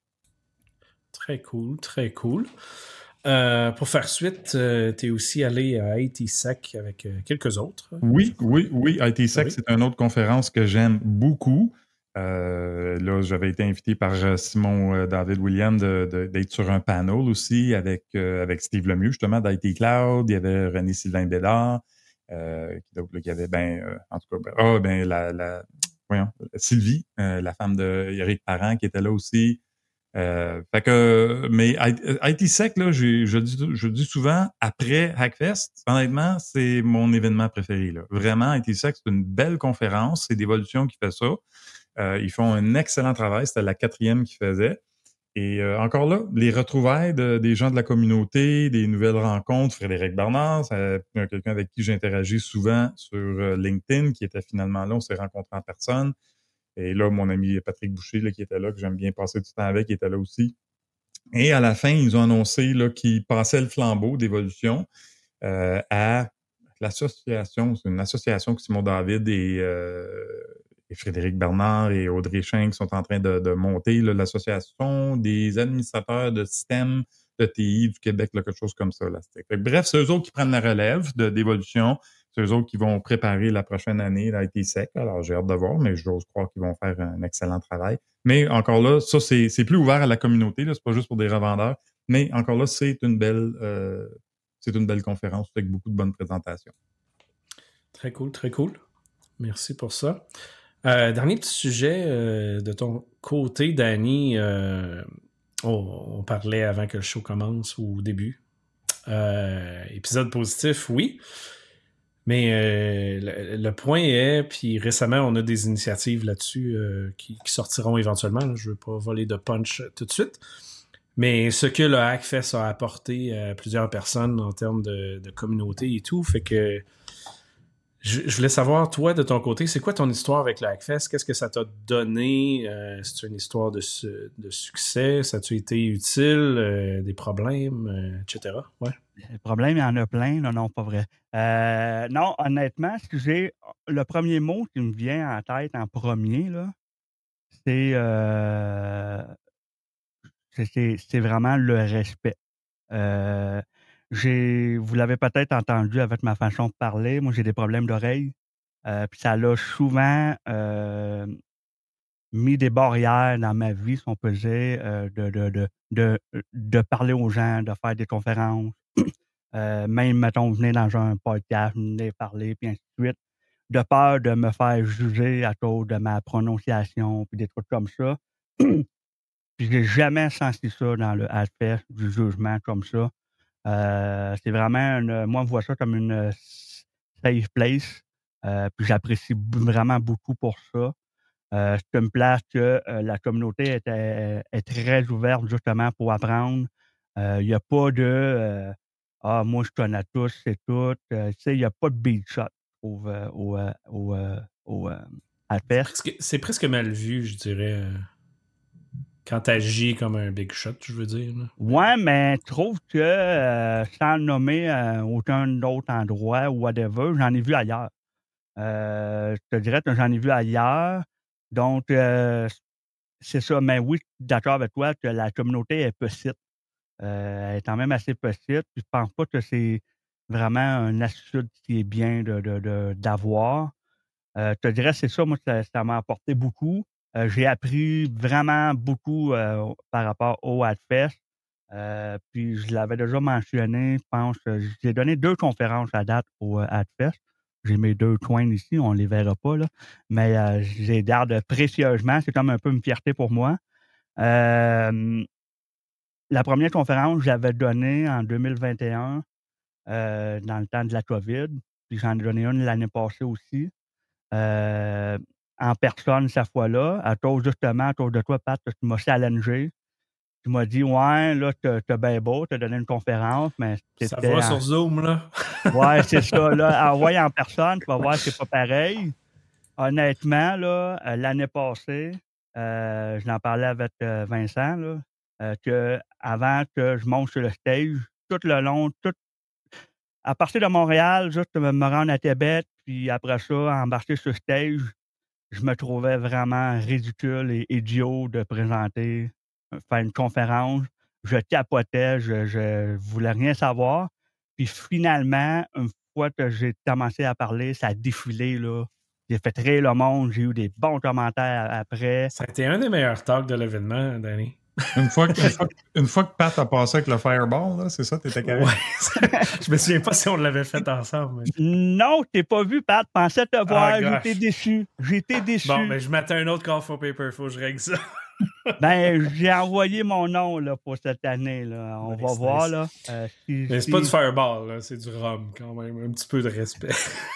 Très cool, très cool. Euh, pour faire suite, euh, tu es aussi allé à I T Sec avec euh, quelques autres. Oui, oui, oui. I T Sec, oui. C'est une autre conférence que j'aime beaucoup. Euh, là, j'avais été invité par Simon euh, David Williams de, de, d'être sur un panel aussi avec, euh, avec Steve Lemieux, justement, d'I T Cloud. Il y avait René-Sylvain Bédard, euh, qui, qui avait, ben, euh, en tout cas, ben, oh, ben, la, la, voyons, Sylvie, euh, la femme de Éric Parent, qui était là aussi. Euh, fait que, mais I T Sec, là, j'ai, je dis, je dis souvent, après Hackfest, honnêtement, c'est mon événement préféré, là. Vraiment, I T Sec, c'est une belle conférence. C'est Dévolution qui fait ça. Euh, ils font un excellent travail. C'était la quatrième qu'ils faisaient. Et euh, encore là, les retrouvailles de, des gens de la communauté, des nouvelles rencontres. Frédéric Bernard, c'est quelqu'un avec qui j'interagis souvent sur euh, LinkedIn, qui était finalement là. On s'est rencontrés en personne. Et là, mon ami Patrick Boucher, là, qui était là, que j'aime bien passer du temps avec, qui était là aussi. Et à la fin, ils ont annoncé là, qu'ils passaient le flambeau d'évolution euh, à l'association. C'est une association que Simon David et, euh, et Frédéric Bernard et Audrey Chen qui sont en train de, de monter là, l'association des administrateurs de systèmes de T I du Québec, là, quelque chose comme ça. Là. Fait que, bref, c'est eux autres qui prennent la relève de, d'évolution. C'est eux autres qui vont préparer la prochaine année l'I T Sec. Alors, j'ai hâte de voir, mais j'ose croire qu'ils vont faire un excellent travail. Mais encore là, ça, c'est, c'est plus ouvert à la communauté. Là, c'est pas juste pour des revendeurs. Mais encore là, c'est une belle, euh, c'est une belle conférence avec beaucoup de bonnes présentations. Très cool, très cool. Merci pour ça. Euh, dernier petit sujet euh, de ton côté, Danny. Euh, oh, on parlait avant que le show commence ou au début. Euh, épisode positif, oui. Mais euh, le, le point est, puis récemment, on a des initiatives là-dessus euh, qui, qui sortiront éventuellement. Là, je ne veux pas voler de punch tout de suite. Mais ce que le Hackfest a apporté à plusieurs personnes en termes de, de communauté et tout, fait que je, je voulais savoir, toi, de ton côté, c'est quoi ton histoire avec le Hackfest? Qu'est-ce que ça t'a donné? Euh, c'est une histoire de, su- de succès? Ça a-tu été utile? Euh, des problèmes? Euh, et cetera. Ouais. Les problèmes, il y en a plein. Non, non, pas vrai. Euh, non, honnêtement, si j'ai le premier mot qui me vient en tête en premier, là, c'est, euh, c'est, c'est, c'est vraiment le respect. Euh, j'ai, vous l'avez peut-être entendu avec ma façon de parler. Moi, j'ai des problèmes d'oreille. Euh, puis ça l'a souvent euh, mis des barrières dans ma vie, si on peut dire, euh, de, de, de, de, de parler aux gens, de faire des conférences. Euh, même, mettons, venir dans un podcast, venir parler, puis ainsi de suite, de peur de me faire juger à cause de ma prononciation, puis des trucs comme ça. Puis j'ai jamais senti ça dans le Hackfest, du jugement comme ça. Euh, c'est vraiment, une, moi, je vois ça comme une safe place. Euh, puis j'apprécie b- vraiment beaucoup pour ça. Euh, c'est une place que euh, la communauté est, est, est très ouverte justement pour apprendre. Euh, Il n'y a pas de euh, Ah, moi je connais tous, c'est tout. Euh, tu sais, il n'y a pas de big shot au, euh, au, euh, au, euh, au euh, C'est Hackfest. presque, c'est presque mal vu, je dirais, euh, quand t'agis comme un big shot, je veux dire. Là. Ouais, mais je trouve que euh, sans le nommer euh, aucun autre endroit ou whatever, j'en ai vu ailleurs. Euh, je te dirais que j'en ai vu ailleurs. Donc, euh, c'est ça. Mais oui, je suis d'accord avec toi que la communauté est petite. Euh, elle est quand même assez petite. Puis je pense pas que c'est vraiment une attitude qui est bien de, de- de- d'avoir. Euh, je te dirais, c'est ça, moi, ça, ça m'a apporté beaucoup. Euh, j'ai appris vraiment beaucoup euh, par rapport au Hackfest. Euh, puis je l'avais déjà mentionné, je pense. que J'ai donné deux conférences à date au euh, Hackfest. J'ai mes deux coins ici, on ne les verra pas, là. Mais euh, je les garde précieusement. C'est comme un peu une fierté pour moi. Euh, la première conférence, j'avais donnée en deux mille vingt et un, euh, dans le temps de la COVID. Puis j'en ai donné une l'année passée aussi. Euh, en personne cette fois-là, à cause justement, à cause de toi, Pat, tu m'as challengé. Tu m'as dit, ouais, là, t'as, t'as bien beau, t'as donné une conférence, mais Ça c'était va en... sur Zoom, là. Ouais, c'est ça, là. Envoyer en personne, tu vas voir, c'est pas pareil. Honnêtement, là, euh, l'année passée, euh, je l'en parlais avec euh, Vincent, là, euh, que avant que je monte sur le stage, tout le long, tout, à partir de Montréal, juste me, me rendre à Québec, puis après ça, embarquer sur le stage, je me trouvais vraiment ridicule et idiot de présenter, euh, faire une conférence. Je capotais, je, je voulais rien savoir. Puis finalement, une fois que j'ai commencé à parler, ça a défilé, là. J'ai fait rire le monde, j'ai eu des bons commentaires après. Ça a été un des meilleurs talks de l'événement, Danny. Une fois, que, une, fois que, une fois que Pat a passé avec le Fireball, là, c'est ça, t'étais correct? Ouais. Je me souviens pas si on l'avait fait ensemble. Mais... Non, je t'ai pas vu, Pat. Pensais te voir. Ah, J'étais déçu. J'étais déçu. Bon, ben, je m'attends un autre Call for Paper. Faut que je règle ça. Ben, j'ai envoyé mon nom là, pour cette année. Là. On nice, va nice. voir. Là, euh, si, Mais c'est si... pas du Fireball, là. C'est du rhum quand même. Un petit peu de respect.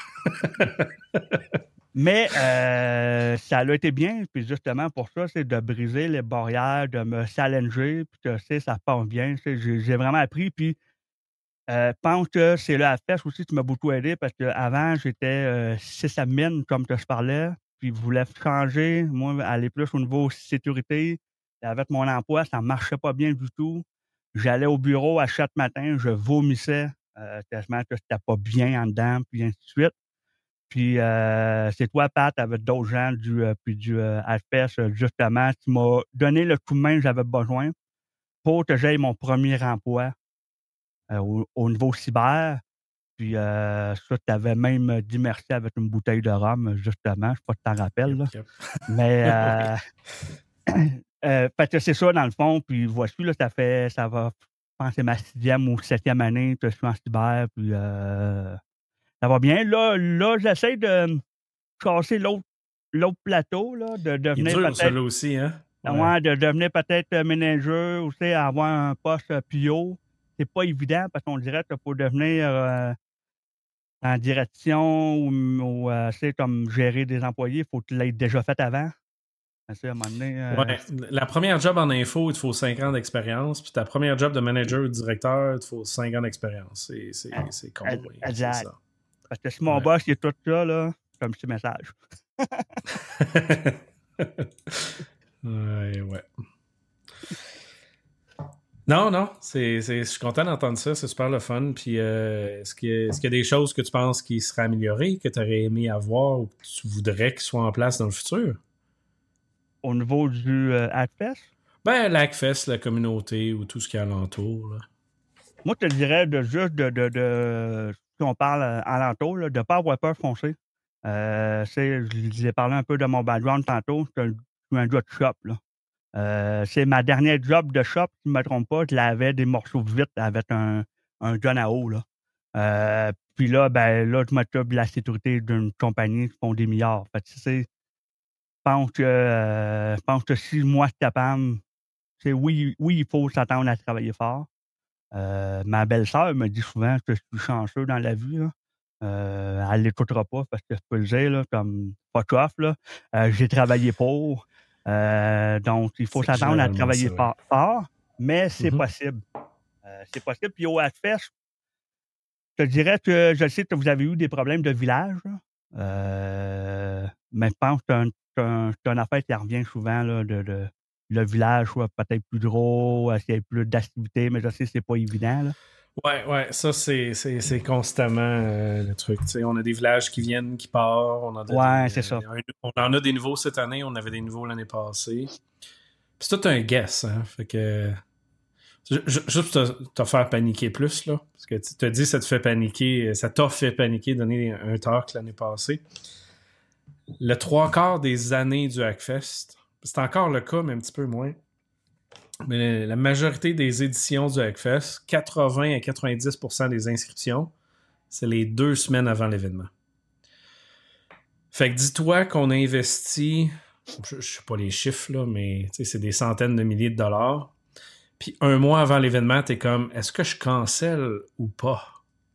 Mais euh, ça a été bien. Puis justement, pour ça, c'est de briser les barrières, de me challenger. Puis tu sais, ça part bien. J'ai, j'ai vraiment appris. Puis euh, je pense que c'est le Hackfest aussi qui m'a beaucoup aidé parce qu'avant, j'étais euh, sysadmin, comme que je parlais. Puis je voulais changer, moi, aller plus au niveau sécurité. Avec mon emploi, ça ne marchait pas bien du tout. J'allais au bureau à chaque matin, je vomissais euh, tellement que c'était pas bien en dedans, puis ainsi de suite. Puis euh, c'est toi, Pat, avec d'autres gens du, euh, puis du euh, Hackfest, justement, qui m'a donné le coup de main que j'avais besoin pour que j'aille mon premier emploi euh, au, au niveau cyber. Puis euh, ça, tu avais même dit merci avec une bouteille de rhum, justement. Je ne sais pas si tu t'en rappelles. Yep, yep. Mais euh, euh, fait que c'est ça, dans le fond. Puis voici, là, ça fait, ça va, je pense que c'est ma sixième ou septième année que je suis en cyber. Puis euh, ça va bien. Là, là j'essaie de casser l'autre, l'autre plateau, là, de devenir Il est dur, peut-être... celui-là aussi, hein? Ouais. Ouais, de devenir peut-être manager ou, tu sais, avoir un poste P O. C'est pas évident parce qu'on dirait que pour devenir... Euh, en direction ou, ou euh, c'est comme gérer des employés, il faut que tu l'aies déjà fait avant. À un moment donné, euh... ouais. La première job en info, il te faut cinq ans d'expérience. Puis ta première job de manager ou directeur, il te faut cinq ans d'expérience. C'est, c'est, ah, c'est con. ah, Oui, exact. c'est ça. Parce que si mon ouais. boss il est tout ça, là, c'est un petit message. ouais, ouais. Non, non, c'est, c'est, je suis content d'entendre ça, c'est super le fun. Puis, euh, est-ce, qu'il y a, est-ce qu'il y a des choses que tu penses qui seraient améliorées, que tu aurais aimé avoir ou que tu voudrais qu'ils soient en place dans le futur? Au niveau du euh, Hackfest? Ben, l'Hackfest, la communauté ou tout ce qui est alentour. Là. Moi, je te dirais de juste de, de, de si on parle alentour, là, de ne pas avoir peur foncer. Euh, c'est, je vous ai parlé un peu de mon background tantôt. Je suis un gars de shop, là. Euh, c'est ma dernière job de shop, si je ne me trompe pas, je l'avais des morceaux de vitre avec un, un gun à eau. Là. Euh, puis là, ben là, je m'occupe de la sécurité d'une compagnie qui font des milliards. Fait que, tu sais, je pense que, euh, je pense que si moi je suis capable, c'est oui, oui, il faut s'attendre à travailler fort. Euh, ma belle-sœur me dit souvent que je suis chanceux dans la vie. Là. Euh, elle ne l'écoutera pas parce que je peux le dire, là, comme pas off, là. Euh, j'ai travaillé pour. Euh, donc, il faut c'est s'attendre à travailler ça, fort, fort, mais c'est mm-hmm. possible. Euh, c'est possible. Puis au Hackfest, je te dirais que je sais que vous avez eu des problèmes de village, euh, mais je pense que c'est un, un, une affaire qui revient souvent, là, de, de, le village soit peut-être plus gros, s'il y a plus d'activités, mais je sais que c'est pas évident. Là. Ouais, ouais, ça, c'est, c'est, c'est constamment euh, le truc. T'sais, on a des villages qui viennent, qui partent. On a ouais, des, c'est ça. Un, on en a des nouveaux cette année, on avait des nouveaux l'année passée. Puis c'est tout un guess, hein. Fait que. Juste pour te, te faire paniquer plus, là. Parce que tu te dis, ça te fait paniquer, ça t'a fait paniquer, donner un talk l'année passée. Le trois quarts des années du Hackfest, c'est encore le cas, mais un petit peu moins. Mais la majorité des éditions du Hackfest, quatre-vingts à quatre-vingt-dix pour cent des inscriptions, c'est les deux semaines avant l'événement. Fait que dis-toi qu'on a investi, je ne sais pas les chiffres, là, mais c'est des centaines de milliers de dollars. Puis un mois avant l'événement, t'es comme, est-ce que je cancelle ou pas?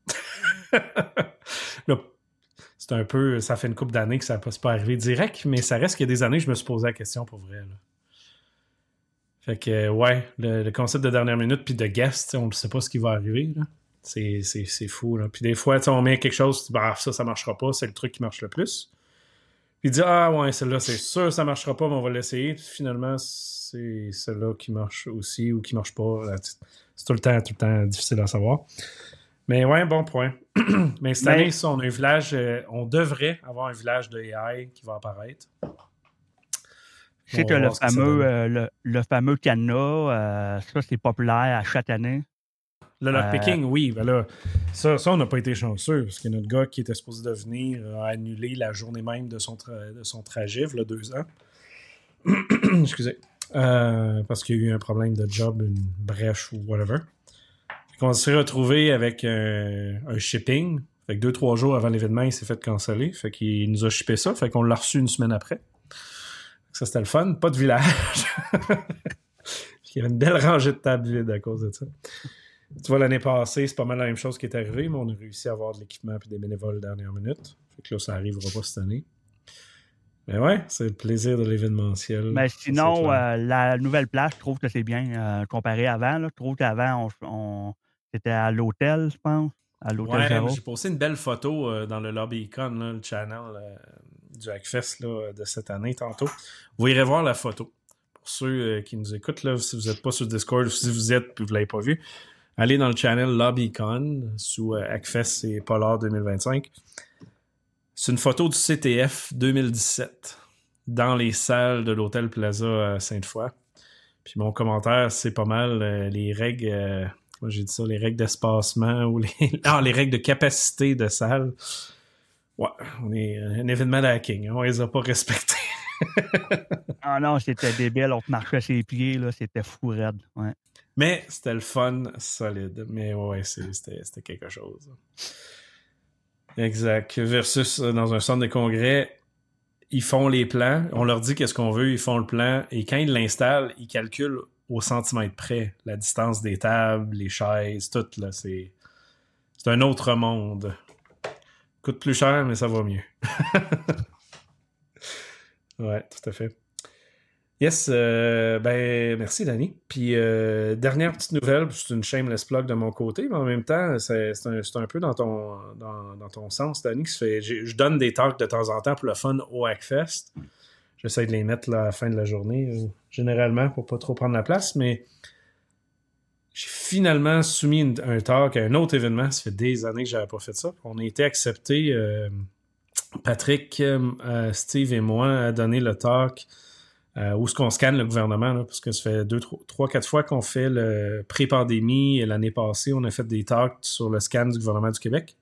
Là, c'est un peu, ça fait une couple d'années que ça ne peut pas arriver direct, mais ça reste qu'il y a des années que je me suis posé la question pour vrai, là. Fait que, ouais, le, le concept de dernière minute puis de guest, on ne sait pas ce qui va arriver. Là. C'est, c'est, c'est fou. Là. Puis des fois, on met quelque chose, bah, ça, ça marchera pas, c'est le truc qui marche le plus. Puis il dit, ah ouais, celle-là, c'est sûr, ça marchera pas, mais on va l'essayer. Puis finalement, c'est celle-là qui marche aussi ou qui marche pas. Là, c'est tout le temps, tout le temps difficile à savoir. Mais ouais, bon point. Mais cette mais... année, ça, on a un village, euh, on devrait avoir un village de A I qui va apparaître. Tu sais que le fameux, euh, le, le fameux cadenas, euh, ça, c'est populaire à chaque année. Le lockpicking, euh, oui. Ben là, ça, ça on n'a pas été chanceux parce que notre gars qui était supposé de venir a annulé la journée même de son, tra- de son trajet, il y a deux ans. Excusez. euh, parce qu'il y a eu un problème de job, une brèche ou whatever. Fait qu'on s'est retrouvé avec un, un shipping. Fait que deux, trois jours avant l'événement, il s'est fait canceller. Fait qu'il nous a shippé ça. Fait qu'on l'a reçu une semaine après. Ça, c'était le fun. Pas de village. Il y avait une belle rangée de tables vides à cause de ça. Tu vois, l'année passée, c'est pas mal la même chose qui est arrivée, mais on a réussi à avoir de l'équipement et des bénévoles dernière minute. Fait que là, ça n'arrivera pas cette année. Mais ouais, c'est le plaisir de l'événementiel. Mais sinon, euh, la nouvelle place, je trouve que c'est bien euh, comparé à avant. Là. Je trouve qu'avant, on, on, c'était à l'hôtel, je pense. À l'hôtel ouais, Zéro. J'ai posté une belle photo euh, dans le Lobby Icon, là, le channel euh, du Hackfest là, de cette année tantôt. Vous irez voir la photo. Pour ceux euh, qui nous écoutent, là, si vous n'êtes pas sur Discord ou si vous êtes et vous ne l'avez pas vu, allez dans le channel LobbyCon sous euh, Hackfest et Polar deux mille vingt-cinq. C'est une photo du C T F deux mille dix-sept dans les salles de l'Hôtel Plaza à Sainte-Foy. Puis mon commentaire, c'est pas mal euh, les règles, euh, moi j'ai dit ça, les règles d'espacement ou les, non, les règles de capacité de salle. Ouais, on est un événement de hacking, hein, on les a pas respectés. Ah non, c'était débile, on te marchait ses pieds, là, c'était fou raide. Ouais. Mais c'était le fun solide. Mais ouais, c'est, c'était, c'était quelque chose. Exact. Versus euh, dans un centre de congrès, ils font les plans, on leur dit qu'est-ce qu'on veut, ils font le plan, et quand ils l'installent, ils calculent au centimètre près la distance des tables, les chaises, tout, là. C'est, c'est un autre monde. Coûte plus cher, mais ça va mieux. Ouais, tout à fait. Yes, euh, ben merci Danny. Puis euh, dernière petite nouvelle, c'est une shameless plug de mon côté, mais en même temps, c'est, c'est, un, c'est un peu dans ton, dans, dans ton sens, Danny, qui se fait. Je donne des talks de temps en temps pour le fun au Hackfest. J'essaie de les mettre là, à la fin de la journée, généralement, pour pas trop prendre la place, mais j'ai finalement soumis une, un talk à un autre événement. Ça fait des années que j'avais pas fait ça. On a été acceptés, euh, Patrick, euh, Steve et moi, à donner le talk. Euh, où est-ce qu'on scanne le gouvernement, là, parce que ça fait deux, trois, quatre fois qu'on fait le pré-pandémie, et l'année passée, on a fait des talks sur le scan du gouvernement du Québec.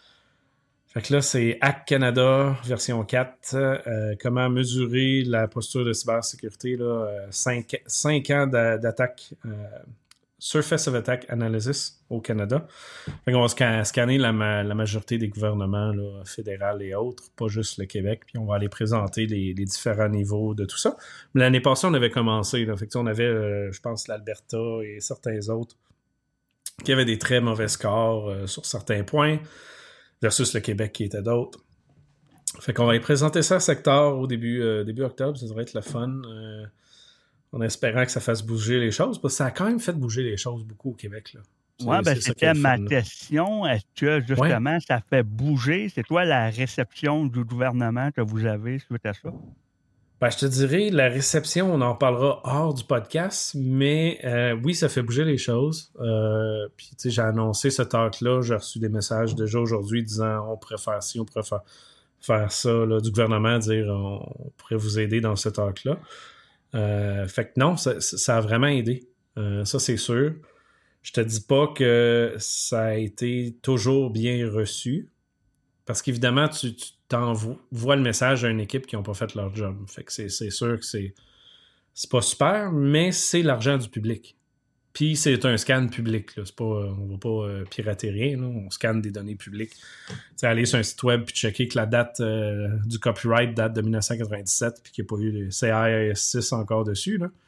Fait que là, c'est Hack Canada, version quatre, euh, comment mesurer la posture de cybersécurité, là, cinq, cinq ans d'a- d'attaque, euh, Surface of Attack Analysis au Canada. Fait qu'on va scan- scanner la, ma- la majorité des gouvernements là, fédéraux et autres, pas juste le Québec, puis on va aller présenter les, les différents niveaux de tout ça. Mais l'année passée, on avait commencé. Là, fait que, on avait, euh, je pense, l'Alberta et certains autres qui avaient des très mauvais scores euh, sur certains points, versus le Québec qui était d'autres. Fait qu'on va aller présenter ça à secteur au début, euh, début octobre. Ça devrait être le fun. Euh, en espérant que ça fasse bouger les choses, parce que ça a quand même fait bouger les choses beaucoup au Québec. Là. Oui, ben, c'est c'était ma fun, question. Est-ce que, justement, ouais. ça fait bouger? C'est quoi la réception du gouvernement que vous avez suite à ça? Ben, je te dirais, la réception, on en parlera hors du podcast, mais euh, oui, ça fait bouger les choses. Euh, puis, tu sais, j'ai annoncé ce talk-là, j'ai reçu des messages déjà aujourd'hui disant on pourrait faire ci, on pourrait faire, faire ça, là, du gouvernement, dire on, on pourrait vous aider dans ce talk-là. Euh, fait que non, ça, ça a vraiment aidé. Euh, ça, c'est sûr. Je te dis pas que ça a été toujours bien reçu. Parce qu'évidemment, tu, tu t'envoies le message à une équipe qui n'ont pas fait leur job. Fait que c'est, c'est sûr que c'est, c'est pas super, mais c'est l'argent du public. Puis c'est un scan public. Là. C'est pas, on ne va pas euh, pirater rien. Là. On scanne des données publiques. Tu sais, aller sur un site web et checker que la date euh, du copyright date de dix-neuf cent quatre-vingt-dix-sept puis qu'il n'y a pas eu de C I S six encore dessus. Là.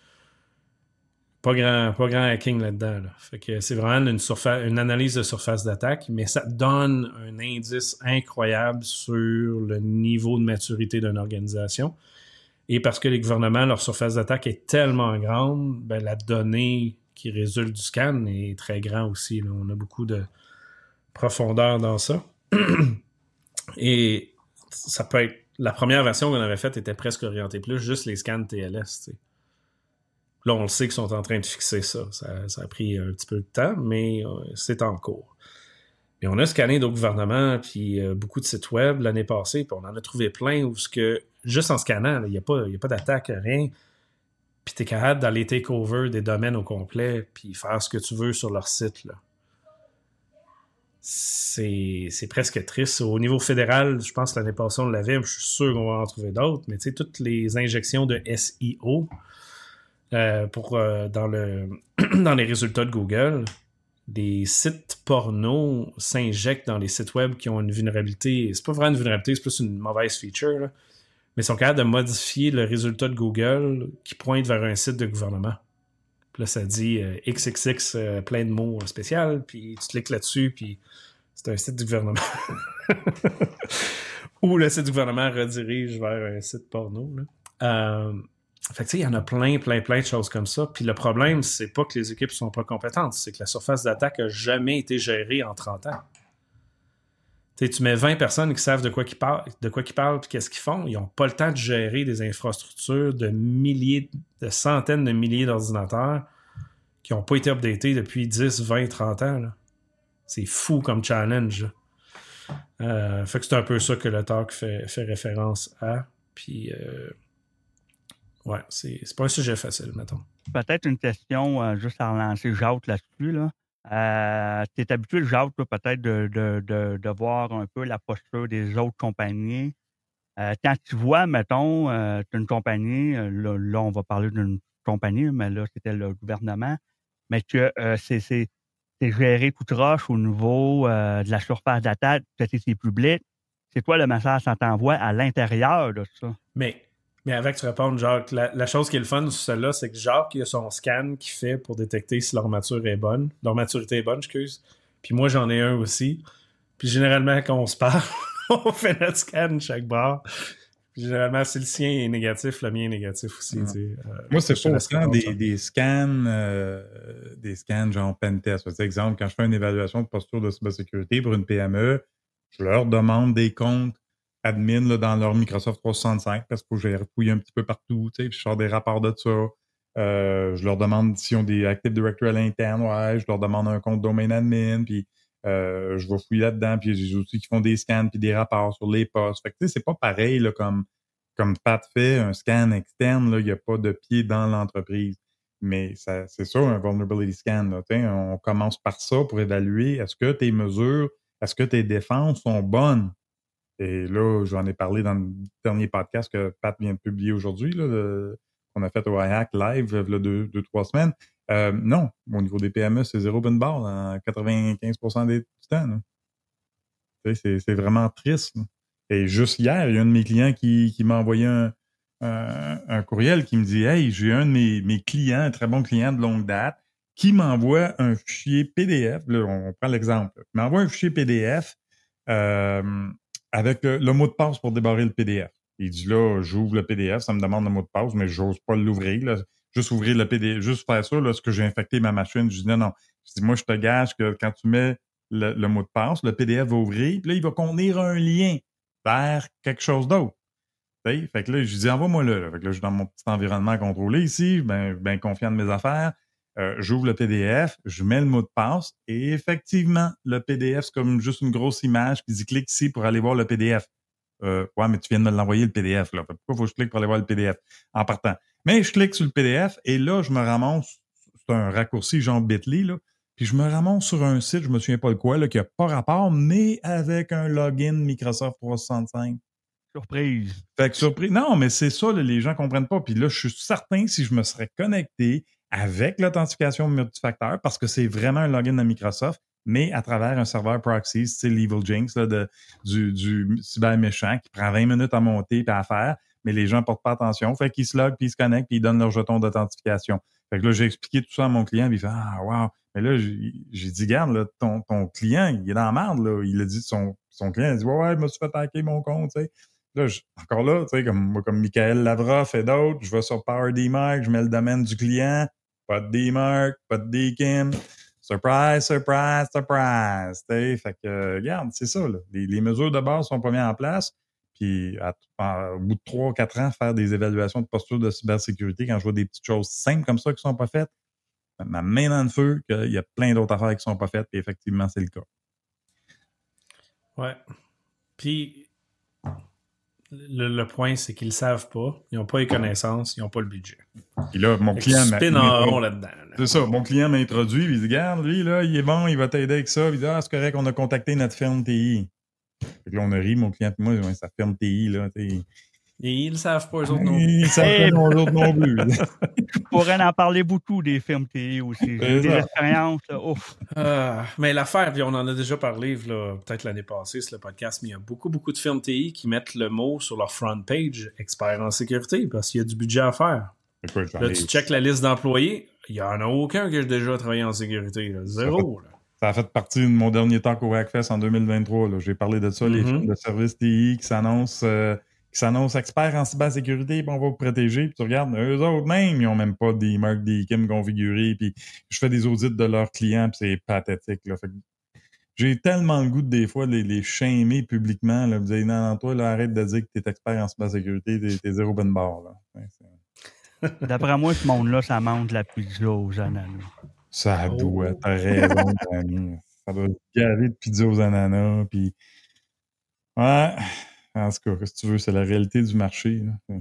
Pas grand, pas grand hacking là-dedans. Là. Fait que c'est vraiment une, surfa- une analyse de surface d'attaque, mais ça donne un indice incroyable sur le niveau de maturité d'une organisation. Et parce que les gouvernements, leur surface d'attaque est tellement grande, ben, la donnée qui résulte du scan est très grand aussi. Là. On a beaucoup de profondeur dans ça. Et ça peut être... La première version qu'on avait faite était presque orientée plus juste les scans T L S. T'sais. Là, on le sait qu'ils sont en train de fixer ça. Ça, ça a pris un petit peu de temps, mais euh, c'est en cours. Et on a scanné d'autres gouvernements, puis euh, beaucoup de sites web l'année passée, puis on en a trouvé plein où ce que, juste en scannant, il n'y a pas, y a pas d'attaque, rien. Puis tu es capable d'aller take over des domaines au complet, puis faire ce que tu veux sur leur site. Là. C'est, c'est presque triste. Au niveau fédéral, je pense que l'année passée, on l'avait, je suis sûr qu'on va en trouver d'autres, mais tu sais, toutes les injections de S I O, Euh, pour, euh, dans, le, dans les résultats de Google, des sites porno s'injectent dans les sites web qui ont une vulnérabilité. C'est pas vraiment une vulnérabilité, c'est plus une mauvaise feature, là. Mais ils sont capables de modifier le résultat de Google qui pointe vers un site de gouvernement. Puis là, ça dit euh, X X X, euh, plein de mots spéciaux, puis tu cliques là-dessus, puis c'est un site du gouvernement. Ou le site du gouvernement redirige vers un site porno. Là. Euh, fait que tu sais, il y en a plein, plein, plein de choses comme ça. Puis le problème, c'est pas que les équipes sont pas compétentes, c'est que la surface d'attaque a jamais été gérée en trente ans. T'sais, tu mets vingt personnes qui savent de quoi ils parlent, de quoi ils parlent, puis qu'est-ce qu'ils font. Ils n'ont pas le temps de gérer des infrastructures de milliers, de centaines de milliers d'ordinateurs qui n'ont pas été updatés depuis dix, vingt, trente ans. Là. C'est fou comme challenge. Euh, fait que c'est un peu ça que le talk fait, fait référence à. Puis, euh, ouais, c'est, c'est pas un sujet facile, mettons. Peut-être une question, euh, juste à relancer Jacques là-dessus. Là. Euh, tu es habitué, Jacques, là, peut-être de, de, de, de voir un peu la posture des autres compagnies. Euh, quand tu vois, mettons, euh, une compagnie, là, là, on va parler d'une compagnie, mais là, c'était le gouvernement, mais que euh, c'est, c'est, c'est géré tout roche au niveau euh, de la surface d'attaque, peut-être c'est public. C'est quoi le message que ça t'envoie à l'intérieur de ça? Mais, mais avant que tu répondes, Jacques, la, la chose qui est le fun sur celle-là, c'est que Jacques, il a son scan qu'il fait pour détecter si leur mature est bonne. Leur maturité est bonne, excuse. Puis moi, j'en ai un aussi. Puis généralement, quand on se parle, on fait notre scan chaque barre. Puis généralement, si le sien est négatif, le mien est négatif aussi. Ouais. Tu sais. euh, Moi, c'est pas autant des, des scans, euh, des scans genre pentest. Par exemple, quand je fais une évaluation de posture de cybersécurité pour une P M E, je leur demande des comptes admin là, dans leur Microsoft trois cent soixante-cinq parce que j'ai refouillé un petit peu partout, tu sais, puis je sors des rapports de ça. Euh, je leur demande s'ils ont des Active Directory à l'interne, ouais, je leur demande un compte domain admin, puis euh, je vais fouiller là-dedans, puis j'ai des outils qui font des scans puis des rapports sur les postes. Fait que tu sais, c'est pas pareil là, comme, comme Pat fait, un scan externe, là, il n'y a pas de pied dans l'entreprise. Mais ça, c'est ça, un vulnerability scan. Là, on commence par ça pour évaluer est-ce que tes mesures, est-ce que tes défenses sont bonnes? Et là, j'en ai parlé dans le dernier podcast que Pat vient de publier aujourd'hui, là, le, qu'on a fait au iHack Live, il y a deux, deux, trois semaines. Euh, non, au niveau des P M E, c'est zéro bonne barre dans quatre-vingt-quinze pour cent des temps. C'est, c'est vraiment triste. Là. Et juste hier, il y a un de mes clients qui, qui m'a envoyé un, un, un courriel qui me dit « Hey, j'ai un de mes, mes clients, un très bon client de longue date, qui m'envoie un fichier P D F. » Là, on prend l'exemple. Il m'envoie un fichier P D F euh, avec le, le mot de passe pour débarrer le P D F. Il dit là, j'ouvre le P D F, ça me demande le mot de passe, mais j'ose pas l'ouvrir. Là. Juste ouvrir le P D F, juste faire ça, là, ce que j'ai infecté ma machine. Je dis non, non. Je dis, moi, je te gage que quand tu mets le, le mot de passe, le P D F va ouvrir, puis là, il va contenir un lien vers quelque chose d'autre. T'sais? Fait que là, je dis, envoie-moi là, là. Fait que là, je suis dans mon petit environnement contrôlé ici, ben, ben confiant de mes affaires. Euh, j'ouvre le P D F, je mets le mot de passe, et effectivement, le P D F, c'est comme juste une grosse image qui dit clique ici pour aller voir le P D F. Euh, ouais, mais tu viens de me l'envoyer le P D F, là. Pourquoi faut que je clique pour aller voir le P D F en partant? Mais je clique sur le P D F et là, je me ramasse, c'est un raccourci genre Bitly, là, puis je me ramasse sur un site, je me souviens pas de quoi, là, qui a pas rapport, mais avec un login Microsoft trois cent soixante-cinq. Surprise. Fait que surprise. Non, mais c'est ça, là, les gens comprennent pas. Puis là, je suis certain si je me serais connecté avec l'authentification multifacteur, parce que c'est vraiment un login de Microsoft, mais à travers un serveur proxy, c'est l'Evil Jinx là, de, du, du cyber méchant qui prend vingt minutes à monter et à faire, mais les gens portent pas attention. Fait qu'ils se loguent, puis ils se connectent, puis ils donnent leur jeton d'authentification. Fait que là, j'ai expliqué tout ça à mon client, puis il fait « Ah, wow! » Mais là, j'ai, j'ai dit « Garde, là, ton, ton client, il est dans la merde, là. » Il a dit, son, son client, il a dit « Ouais, ouais, je me suis fait hacker mon compte, tu sais. » Là, je, encore là, tu sais, comme, comme Michael Lavrov et d'autres, je vais sur PowerDMark, je mets le domaine du client, pas de D M A R C, pas de D K I M. Surprise, surprise, surprise. T'sais. Fait que, euh, regarde, c'est ça. Là. Les, les mesures de base sont pas mises en place. Puis, à, à, au bout de trois ou quatre ans, faire des évaluations de posture de cybersécurité, quand je vois des petites choses simples comme ça qui sont pas faites, ma main dans le feu qu'il y a plein d'autres affaires qui sont pas faites. Puis, effectivement, c'est le cas. Ouais. Puis, Le, le point, c'est qu'ils ne le savent pas. Ils n'ont pas les connaissances, ils n'ont pas le budget. Puis là, mon client m'a spin en rond là-dedans. Là. C'est ça, mon client m'a introduit, puis il dit, regarde, lui, là, il est bon, il va t'aider avec ça. Puis il dit, ah, c'est correct, on a contacté notre firme T I. Puis là, on a ri, mon client et moi, sa firme T I, là, t'sais. Et ils le savent pas, eux autres non plus. Ils savent Hey, pas, non, eux autres non plus. je pourrais en parler beaucoup des films T I aussi. J'ai C'est des ça. expériences, là, ouf. Ah, mais l'affaire, puis on en a déjà parlé là, peut-être l'année passée sur le podcast, mais il y a beaucoup, beaucoup de firmes T I qui mettent le mot sur leur front page expert en sécurité parce qu'il y a du budget à faire. Écoute, j'en Là, ai- tu checkes la liste d'employés, il n'y en a aucun que j'ai déjà travaillé en sécurité. Là. Zéro. Là. Ça a fait partie de mon dernier talk au Hackfest en deux mille vingt-trois. Là. J'ai parlé de ça, les Mhm. firmes de services T I qui s'annoncent euh, qui s'annoncent experts en cybersécurité, puis on va vous protéger. Puis tu regardes, eux autres même, ils n'ont même pas des marques des Kim configurées. Puis je fais des audits de leurs clients, puis c'est pathétique. Là. Fait que j'ai tellement le goût de des fois de les, les shamer publiquement. Là, vous dites, non, non, toi, là, arrête de dire que tu es expert en cybersécurité, t'es, t'es zéro bonne barre. Là. Ouais, c'est- D'après moi, ce monde-là, ça mange la pizza aux ananas. Ça Oh. doit, t'as raison, Danny. Ça doit se gaver de pizza aux ananas, puis... Ouais, en tout cas, qu'est-ce que tu veux, c'est la réalité du marché. Là.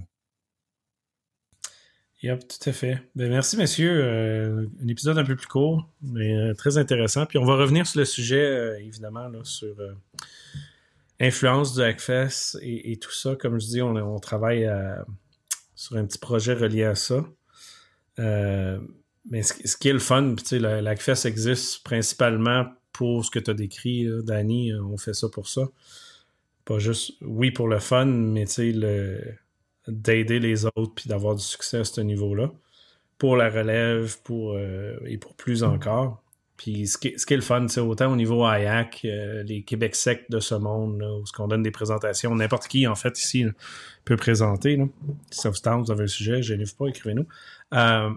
Yep, tout à fait. Ben, merci, messieurs. Euh, un épisode un peu plus court, mais euh, très intéressant. Puis on va revenir sur le sujet, euh, évidemment, là, sur euh, l'influence du Hackfest et, et tout ça. Comme je dis, on, on travaille à- sur un petit projet relié à ça. Euh, mais ce, ce qui est le fun, puis tu sais, le, le Hackfest existe principalement pour ce que tu as décrit, là, Danny. On fait ça pour ça. Pas juste, oui, pour le fun, mais tu sais, le, d'aider les autres puis d'avoir du succès à ce niveau-là. Pour la relève, pour euh, et pour plus encore. Puis ce qui, ce qui est le fun, c'est autant au niveau I A C, euh, les Québec Sec de ce monde, là, où ce qu'on donne des présentations. N'importe qui, en fait, ici, là, peut présenter. Là. Si ça vous tente, vous avez un sujet, gênez-vous pas, écrivez-nous. Euh,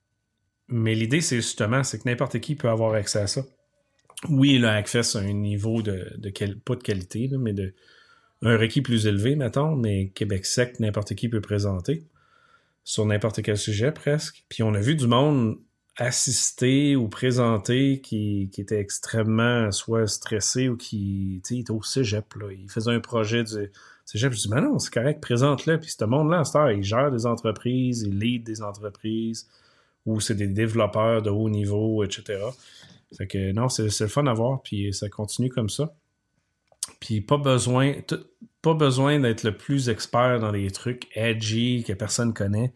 mais l'idée, c'est justement, c'est que n'importe qui peut avoir accès à ça. Oui, le Hackfest a un niveau de, de quel, pas de qualité, là, mais de un requis plus élevé, mettons, mais Québec Sec, n'importe qui peut présenter sur n'importe quel sujet presque. Puis on a vu du monde assister ou présenter qui, qui était extrêmement soit stressé ou qui était au cégep. Là. Il faisait un projet du cégep. Je dis, mais non, c'est correct, présente-le. Puis ce monde-là, à cette heure, il gère des entreprises, il lead des entreprises, ou c'est des développeurs de haut niveau, et cetera. Fait que non, c'est, c'est le fun à voir, puis ça continue comme ça. Puis pas besoin, t- pas besoin d'être le plus expert dans des trucs edgy que personne connaît.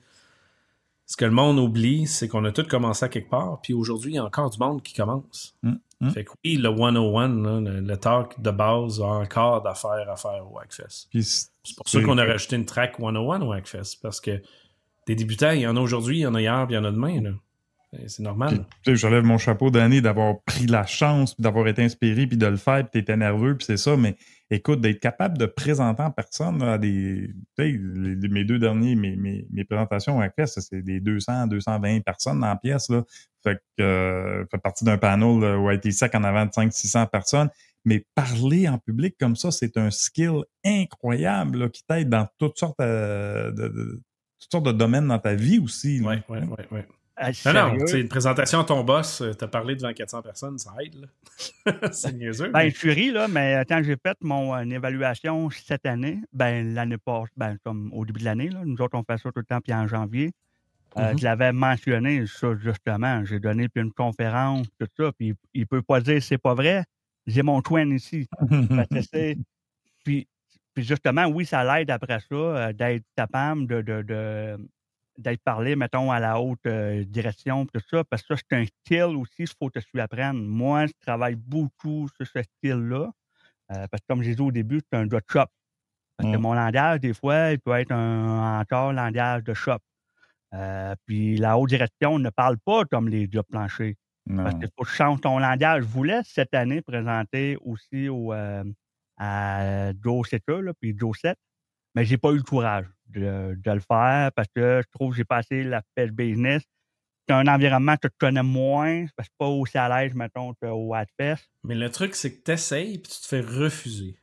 Ce que le monde oublie, c'est qu'on a tous commencé à quelque part, puis aujourd'hui, il y a encore du monde qui commence. Mm, mm. Fait que oui, le cent un, là, le, le talk de base, a encore d'affaires à faire au Hackfest. Puis C'est pour ça qu'on a rajouté une track cent un au Hackfest, parce que des débutants, il y en a aujourd'hui, il y en a hier, puis il y en a demain. Là. C'est normal. Puis, tu sais, je relève mon chapeau d'année d'avoir pris la chance, puis d'avoir été inspiré, puis de le faire, puis t'étais nerveux, puis c'est ça. Mais écoute, d'être capable de présenter en personne là, à des. Tu sais, les- les- mes deux derniers, mes, mes, mes présentations à Hackfest, c'est des deux cents, deux cent vingt personnes dans la pièce. Là. Fait que euh, fait partie d'un panel là, où a été sec en avant de cinq cents, six cents personnes. Mais parler en public comme ça, c'est un skill incroyable là, qui t'aide dans toutes sortes, euh, de, de- toutes sortes de domaines dans ta vie aussi. Oui, là. oui, oui, oui. Ah, Non, non, sérieux? tu sais, une présentation à ton boss, euh, t'as parlé devant quatre cents personnes, ça aide, là. C'est niaiseux. Ben, mais- je suis ri, là, mais quand j'ai fait mon euh, évaluation cette année, ben, l'année passée, ben, comme au début de l'année, là, nous autres, on fait ça tout le temps, puis en janvier, euh, Mhm. je l'avais mentionné, ça, justement. J'ai donné puis une conférence, tout ça, puis il ne peut pas dire c'est pas vrai. J'ai mon twin ici. Fait que c'est- puis, puis justement, oui, ça l'aide après ça, euh, d'être capable de, de, de- d'être parlé, mettons, à la haute euh, direction, tout ça, parce que ça, c'est un skill aussi, il faut que tu apprennes. Moi, je travaille beaucoup sur ce skill-là, euh, parce que comme j'ai dit au début, c'est un gars de shop. Parce que Mm. mon langage, des fois, il peut être un encore langage de shop. Euh, puis la haute direction ne parle pas comme les jobs planchers. Parce Non. qu'il faut que tu changes ton langage. Je voulais cette année présenter aussi au, euh, à Joe sept, là, puis Joe sept, mais j'ai pas eu le courage de, de le faire parce que je trouve que j'ai passé la pêche business. C'est un environnement que tu connais moins, parce que pas aussi à l'aise, mettons, qu'au Hackfest. Mais le truc, c'est que t'essayes, puis tu te fais refuser.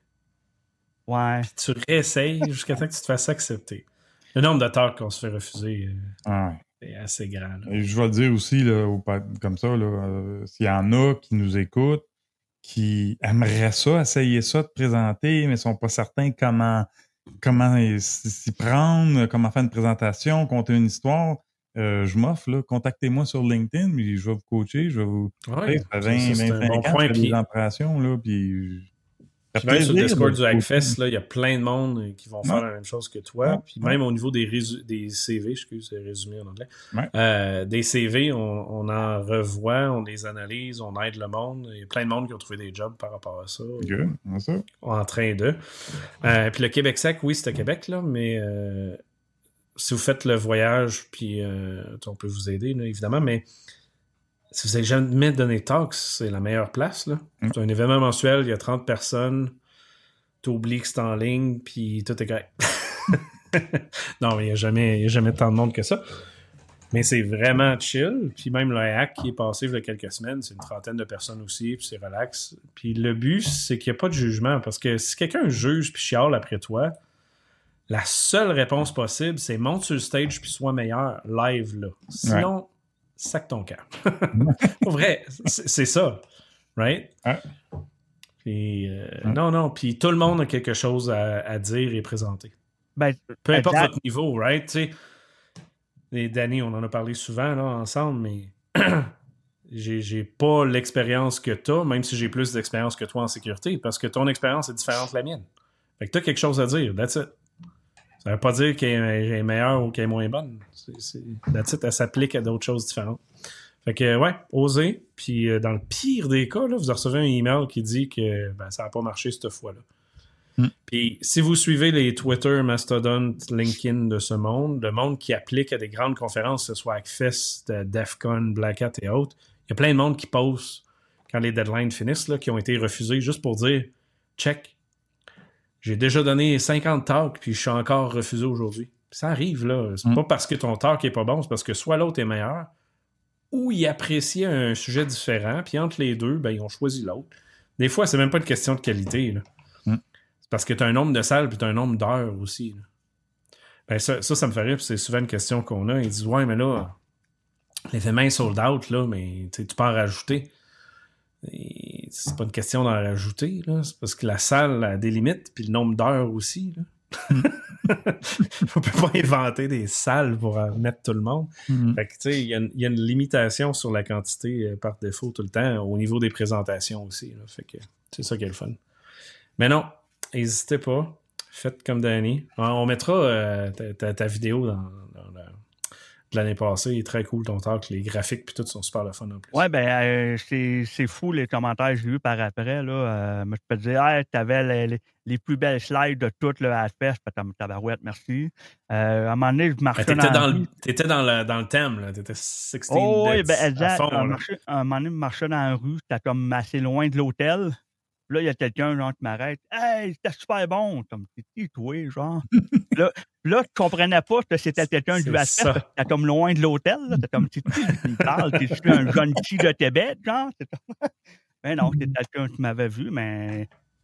Ouais. Puis tu réessayes jusqu'à temps que tu te fasses accepter. Le nombre de talks qu'on se fait refuser euh, Ah ouais. est assez grand. là. Et je vais le dire aussi, là, au pa- comme ça, là, euh, s'il y en a qui nous écoutent, qui aimeraient ça, essayer ça, de présenter, mais ne sont pas certains comment, comment s'y prendre, comment faire une présentation, conter une histoire, euh, je m'offre, là, contactez-moi sur LinkedIn, puis je vais vous coacher, je vais vous... Ouais, Ça fait ça, vingt, ça, c'est un vingt-cinq bon ans point. que je fais Puis des opérations, là, puis Puis même sur le Discord du Hackfest, il y a plein de monde qui vont faire ouais. la même chose que toi. Ouais. Puis même ouais. au niveau des, résu- des C V, excuse, c'est résumé en anglais, ouais. euh, des C V, on, on en revoit, on les analyse, on aide le monde. Il y a plein de monde qui ont trouvé des jobs par rapport à ça. Good. Ça. En train de. Euh, puis le Québec Sec, oui, c'est au Québec, là, mais euh, si vous faites le voyage, puis euh, on peut vous aider, là, évidemment, mais si vous n'avez jamais donné de talks, c'est la meilleure place. Là. Mm. C'est un événement mensuel, il y a trente personnes, tu oublies que c'est en ligne, puis tout est correct. Non, mais il n'y a jamais, jamais tant de monde que ça. Mais c'est vraiment chill. Puis même le hack qui est passé il y a quelques semaines, c'est une trentaine de personnes aussi, puis c'est relax. Puis le but, c'est qu'il n'y a pas de jugement, parce que si quelqu'un juge puis chiale après toi, la seule réponse possible, c'est monte sur le stage puis sois meilleur live là. Sinon... Ouais. Sac ton camp. Pour vrai, c'est, c'est ça. Right? Ouais. Puis, euh, ouais. Non, non. Puis tout le monde a quelque chose à, à dire et présenter. Ben, peu importe exact. Votre niveau, right? Tu sais, et Danny, on en a parlé souvent là, ensemble, mais j'ai, j'ai pas l'expérience que t'as, même si j'ai plus d'expérience que toi en sécurité, parce que ton expérience est différente de la mienne. Fait que t'as quelque chose à dire. That's it. Ça veut pas dire qu'elle est meilleure ou qu'elle est moins bonne. C'est, c'est, la titre, elle s'applique à d'autres choses différentes. Fait que, ouais, osez. Puis, euh, dans le pire des cas, là, vous recevez un email qui dit que ben, ça n'a pas marché cette fois-là. Mm. Puis, si vous suivez les Twitter, Mastodon, LinkedIn de ce monde, le monde qui applique à des grandes conférences, que ce soit Hackfest, DEF CON, Black Hat et autres, il y a plein de monde qui posent quand les deadlines finissent, là, qui ont été refusés juste pour dire « check ». J'ai déjà donné cinquante talks, puis je suis encore refusé aujourd'hui. Ça arrive, là. C'est mm. pas parce que ton talk est pas bon, c'est parce que soit l'autre est meilleur, ou il appréciait un sujet différent, puis entre les deux, ben, ils ont choisi l'autre. Des fois, c'est même pas une question de qualité, là. Mm. C'est parce que tu as un nombre de salles, puis tu as un nombre d'heures aussi, là. Ben, ça, ça, ça me fait rire, puis c'est souvent une question qu'on a. Ils disent « Ouais, mais là, l'événement est sold out, là, mais tu peux en rajouter. » Et c'est pas une question d'en rajouter, là. C'est parce que la salle a des limites, puis le nombre d'heures aussi. Là. On peut pas inventer des salles pour mettre tout le monde. Mm-hmm. Fait que, tu sais, il y, y a une limitation sur la quantité euh, par défaut tout le temps, au niveau des présentations aussi. Là. Fait que c'est ça qui est le fun. Mais non, n'hésitez pas. Faites comme Danny. On mettra euh, ta, ta, ta vidéo dans, dans la... de l'année passée. Il est très cool ton talk. Les graphiques puis tout sont super le fun en plus. Ouais, ben euh, c'est, c'est fou les commentaires que j'ai eus par après. Là. Euh, je peux te dire, hey, t'avais les, les, les plus belles slides de tout le Hackfest. Tabarouette, merci. Euh, à un moment donné, je marchais ben, t'étais dans, dans le T'étais dans le, dans le thème, là. T'étais seize oh, bits oui, ben, exact. à fond. À, marcher, à un moment donné, je marchais dans la rue. J'étais comme assez loin de l'hôtel. Là, il y a quelqu'un genre, qui m'arrête. « Hey, c'était super bon! » Comme, t'es qui, toi, genre? là, là, tu comprenais pas que c'était quelqu'un du Hackfest. T'es comme loin de l'hôtel. Là. T'es comme, tu qui me parle? T'es un jeune petit de Québec, genre? Mais non, c'est quelqu'un qui m'avait vu, mais...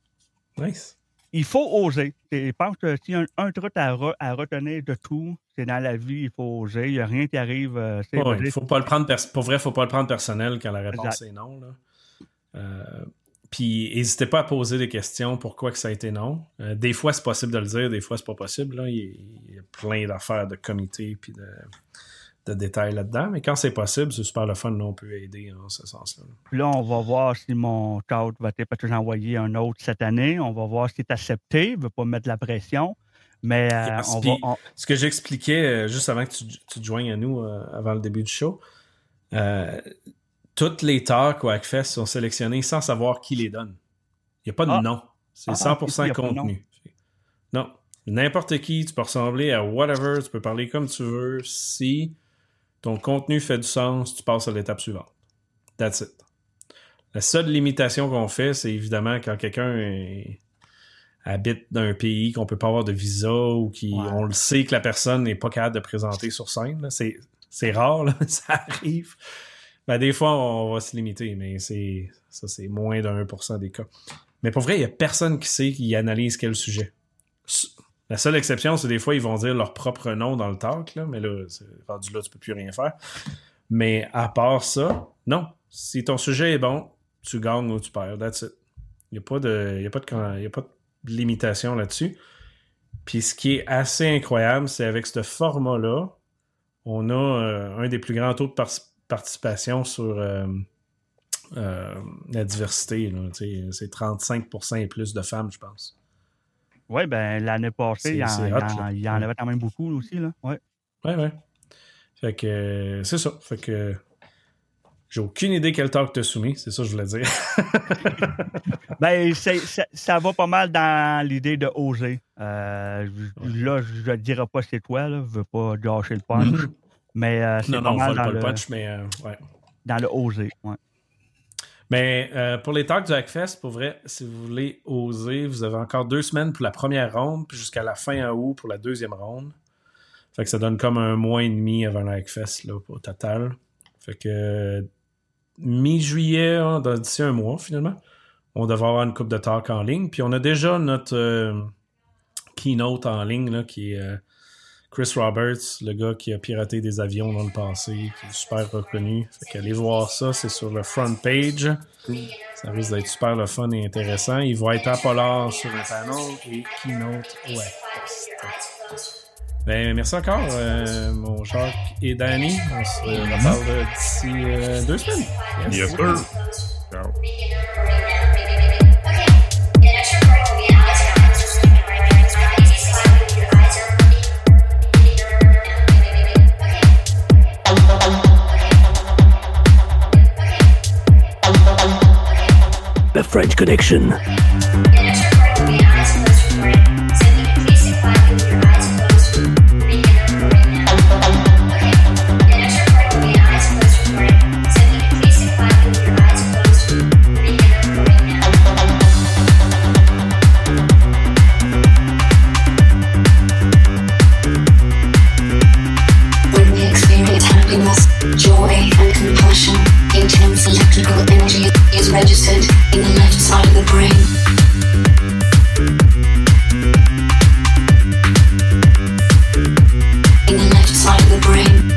Nice. Il faut oser. Je pense que s'il y a un, un truc à, re, à retenir de tout, c'est dans la vie, il faut oser. Il n'y a rien qui arrive. Euh, c'est ouais, il faut pas le prendre pers- pour vrai, il ne faut pas le prendre personnel quand la réponse exact. Est non. Là. Euh... Puis, n'hésitez pas à poser des questions. Pourquoi que ça a été non? Euh, des fois, c'est possible de le dire. Des fois, c'est pas possible. Là. Il, il y a plein d'affaires de comité puis de, de détails là-dedans. Mais quand c'est possible, c'est super le fun. Là, on peut aider en ce sens-là. Puis là, on va voir si mon cadre va peut-être envoyer un autre cette année. On va voir si c'est accepté. Il ne veut pas mettre la pression. Mais euh, yes, on va... On... Ce que j'expliquais euh, juste avant que tu, tu te joignes à nous, euh, avant le début du show, euh, toutes les talks au Hackfest sont sélectionnées sans savoir qui les donne. Il n'y a pas de ah. nom. C'est ah, cent pour cent contenu. Non. N'importe qui, tu peux ressembler à whatever, tu peux parler comme tu veux. Si ton contenu fait du sens, tu passes à l'étape suivante. That's it. La seule limitation qu'on fait, c'est évidemment quand quelqu'un est... habite dans un pays qu'on ne peut pas avoir de visa ou qui ouais. on le sait que la personne n'est pas capable de présenter sur scène. Là. C'est, c'est rare, là. Ça arrive. Ben, des fois, on va se limiter, mais c'est ça, c'est moins d'un pour cent des cas. Mais pour vrai, il n'y a personne qui sait qui analyse quel sujet. La seule exception, c'est des fois, ils vont dire leur propre nom dans le talk, là, mais là, c'est rendu là, tu peux plus rien faire. Mais à part ça, non. Si ton sujet est bon, tu gagnes ou tu perds. That's it. Il n'y a pas de, il y a pas de, il y a pas de limitation là-dessus. Puis ce qui est assez incroyable, c'est avec ce format-là, on a euh, un des plus grands taux de par- participation sur, euh, euh, la diversité. Là, c'est trente-cinq pour cent et plus de femmes, je pense. Oui, ben l'année passée, il y, en, hot, il, en, il y en avait quand même beaucoup aussi. Là. Ouais. Ouais, ouais. Fait que euh, c'est ça. Fait que j'ai aucune idée quel talk t'as soumis, c'est ça que je voulais dire. ben, c'est, ça, ça va pas mal dans l'idée de oser. Euh, là, je ne dirai pas c'est quoi, là. Je veux pas gâcher le punch. Mm-hmm. Mais euh, c'est non, pas non, mal on dans pas le, le punch, mais euh, ouais. Dans le oser, ouais. Mais euh, pour les talks du Hackfest, pour vrai, si vous voulez oser, vous avez encore deux semaines pour la première ronde, puis jusqu'à la fin août pour la deuxième ronde. Fait que ça donne comme un mois et demi avant le Hackfest, là, au total. Fait que euh, mi-juillet, d'ici un mois, finalement, on devrait avoir une couple de talks en ligne. Puis on a déjà notre euh, keynote en ligne, là, qui est euh, Chris Roberts, le gars qui a piraté des avions dans le passé, qui est super reconnu. Fait qu'allez voir ça, c'est sur le front page. Ça risque d'être super le fun et intéressant. Il va être à Polar sur le panel et keynote au Hackfest. Ben, merci encore, euh, mon Jacques et Danny. On se reparle d'ici euh, deux semaines. Yes, yes sir. Ciao. The French Connection. Joy and compassion, intense electrical energy is registered in the left side of the brain. In the left side of the brain.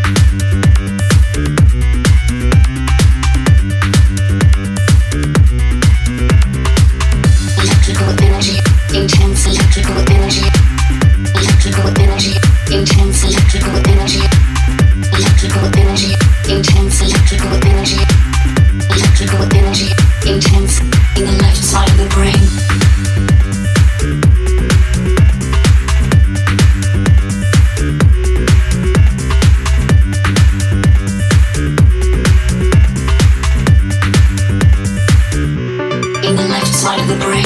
Electrical energy, intense electrical energy. Electrical energy, intense electrical energy. Electrical energy, intense electrical energy. Electrical energy, intense in the left side of the brain. In the left side of the brain.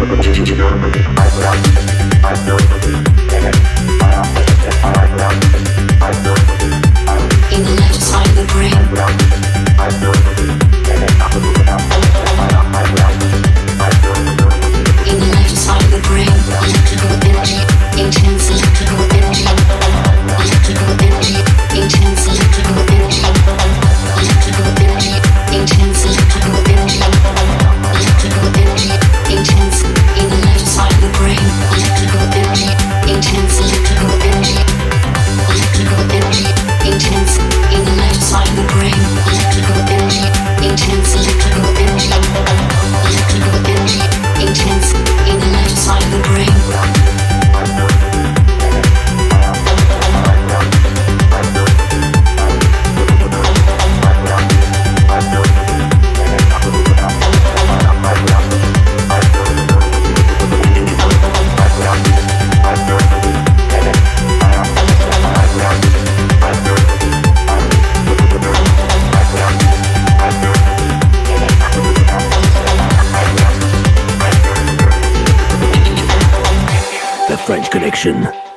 French Connection.